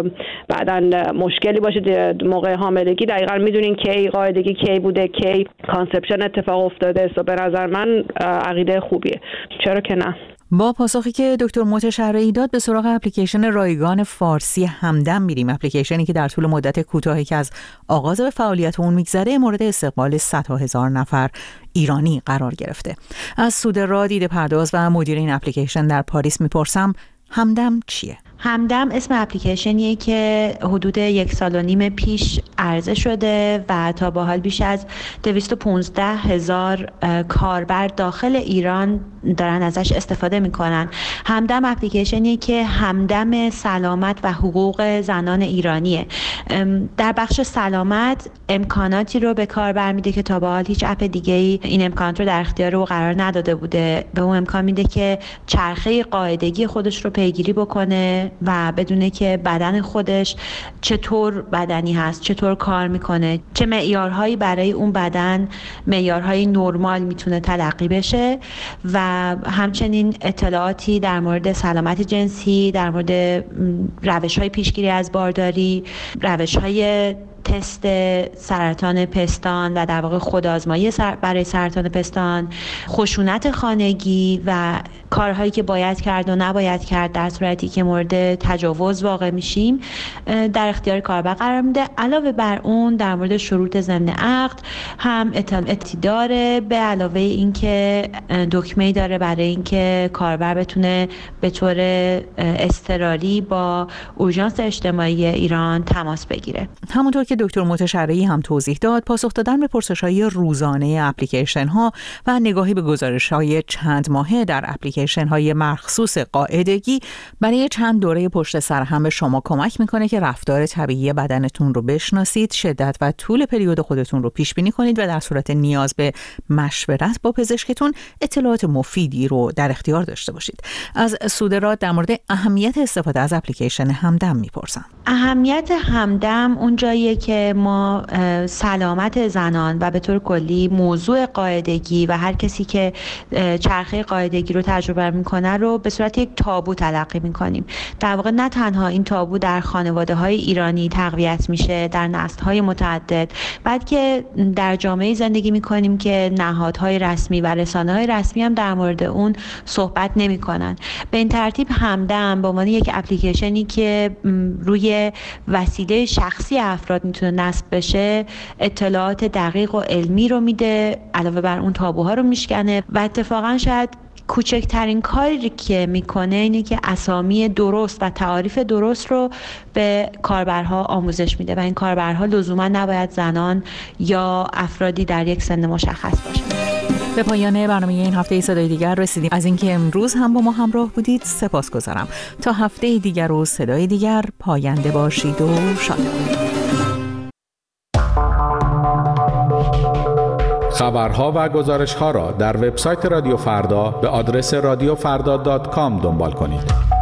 بعداً مشکلی باشه موقع حاملگی دقیقاً میدونین کی قاعدگی کی بوده، کی کانسپشن اتفاق افتاده. به نظر من عقیده خوبیه، چرا که نه. با پاسخی که دکتر موت شرعی داد به سراغ اپلیکیشن رایگان فارسی همدم میریم. اپلیکیشنی که در طول مدت کوتاهی که از آغاز به فعالیت اون میگذره مورد استقبال صدها هزار نفر ایرانی قرار گرفته. از سودرا دیده پرداز و مدیر این اپلیکیشن در پاریس میپرسم همدم چیه؟ همدم اسم اپلیکیشنیه که حدود 1.5 سال پیش عرضه شده و تا به حال بیش از 215,000 کاربر داخل ایران دارن ازش استفاده میکنن. همدم اپلیکیشنیه که همدم سلامت و حقوق زنان ایرانیه. در بخش سلامت امکاناتی رو به کاربر میده که تا به حال هیچ اپ دیگه‌ای این امکانات رو در اختیار او قرار نداده بوده. به اون امکان میده که چرخه قاعدگی خودش رو پیگیری بکنه و بدونه که بدن خودش چطور بدنی هست، چطور کار میکنه، چه معیارهایی برای اون بدن معیارهای نرمال میتونه تلقی بشه و همچنین اطلاعاتی در مورد سلامت جنسی، در مورد روش‌های پیشگیری از بارداری، روش‌های تست سرطان پستان و در واقع خودآزمایی برای سرطان پستان، خشونت خانگی و کارهایی که باید کرد و نباید کرد در صورتی که مورد تجاوز واقع میشیم در اختیار کاربر قرار میده. علاوه بر اون در مورد شروط ضمن عقد هم اطلاعاتی داره، به علاوه اینکه دکمه‌ای داره برای اینکه کاربر بتونه به طور اضطراری با اورژانس اجتماعی ایران تماس بگیره. همونطور که دکتر متشرعی هم توضیح داد، پاسخ دادن به پرسش‌های روزانه اپلیکیشن ها و نگاهی به گزارش‌های چند ماهه در اپلیکیشن های مخصوص قاعدگی برای چند دوره پشت سر هم به شما کمک میکنه که رفتار طبیعی بدنتون رو بشناسید، شدت و طول پریود خودتون رو پیش بینی کنید و در صورت نیاز به مشورت با پزشکتون اطلاعات مفیدی رو در اختیار داشته باشید. از سودراد در مورد اهمیت استفاده از اپلیکیشن همدم میپرسم. اهمیت همدم اون جاییه که ما سلامت زنان و به طور کلی موضوع قاعدگی و هر کسی که چرخه قاعدگی رو تجربه میکنه رو به صورت یک تابو تلقی میکنیم. در واقع نه تنها این تابو در خانواده‌های ایرانی تقویت میشه، در نسل‌های متعدد، بلکه در جامعه زندگی میکنیم که نهادهای رسمی و رسانه‌های رسمی هم در مورد اون صحبت نمیکنن. به این ترتیب همدم به عنوان یک اپلیکیشنی که روی وسیله شخصی افراد میتونه نصب بشه، اطلاعات دقیق و علمی رو میده، علاوه بر اون تابوها رو میشکنه و اتفاقا شاید کوچکترین کاری که میکنه اینه که اسامی درست و تعاریف درست رو به کاربرها آموزش میده و این کاربرها لزوما نباید زنان یا افرادی در یک سن مشخص باشن. به پایان برنامه این هفته صدای دیگر رسیدیم. از اینکه امروز هم با ما همراه بودید سپاسگزارم. تا هفته دیگر و صدای دیگر، پاینده باشید و شاد باشید. خبرها و گزارش‌ها را در وبسایت رادیو فردا به آدرس radiofrda.com دنبال کنید.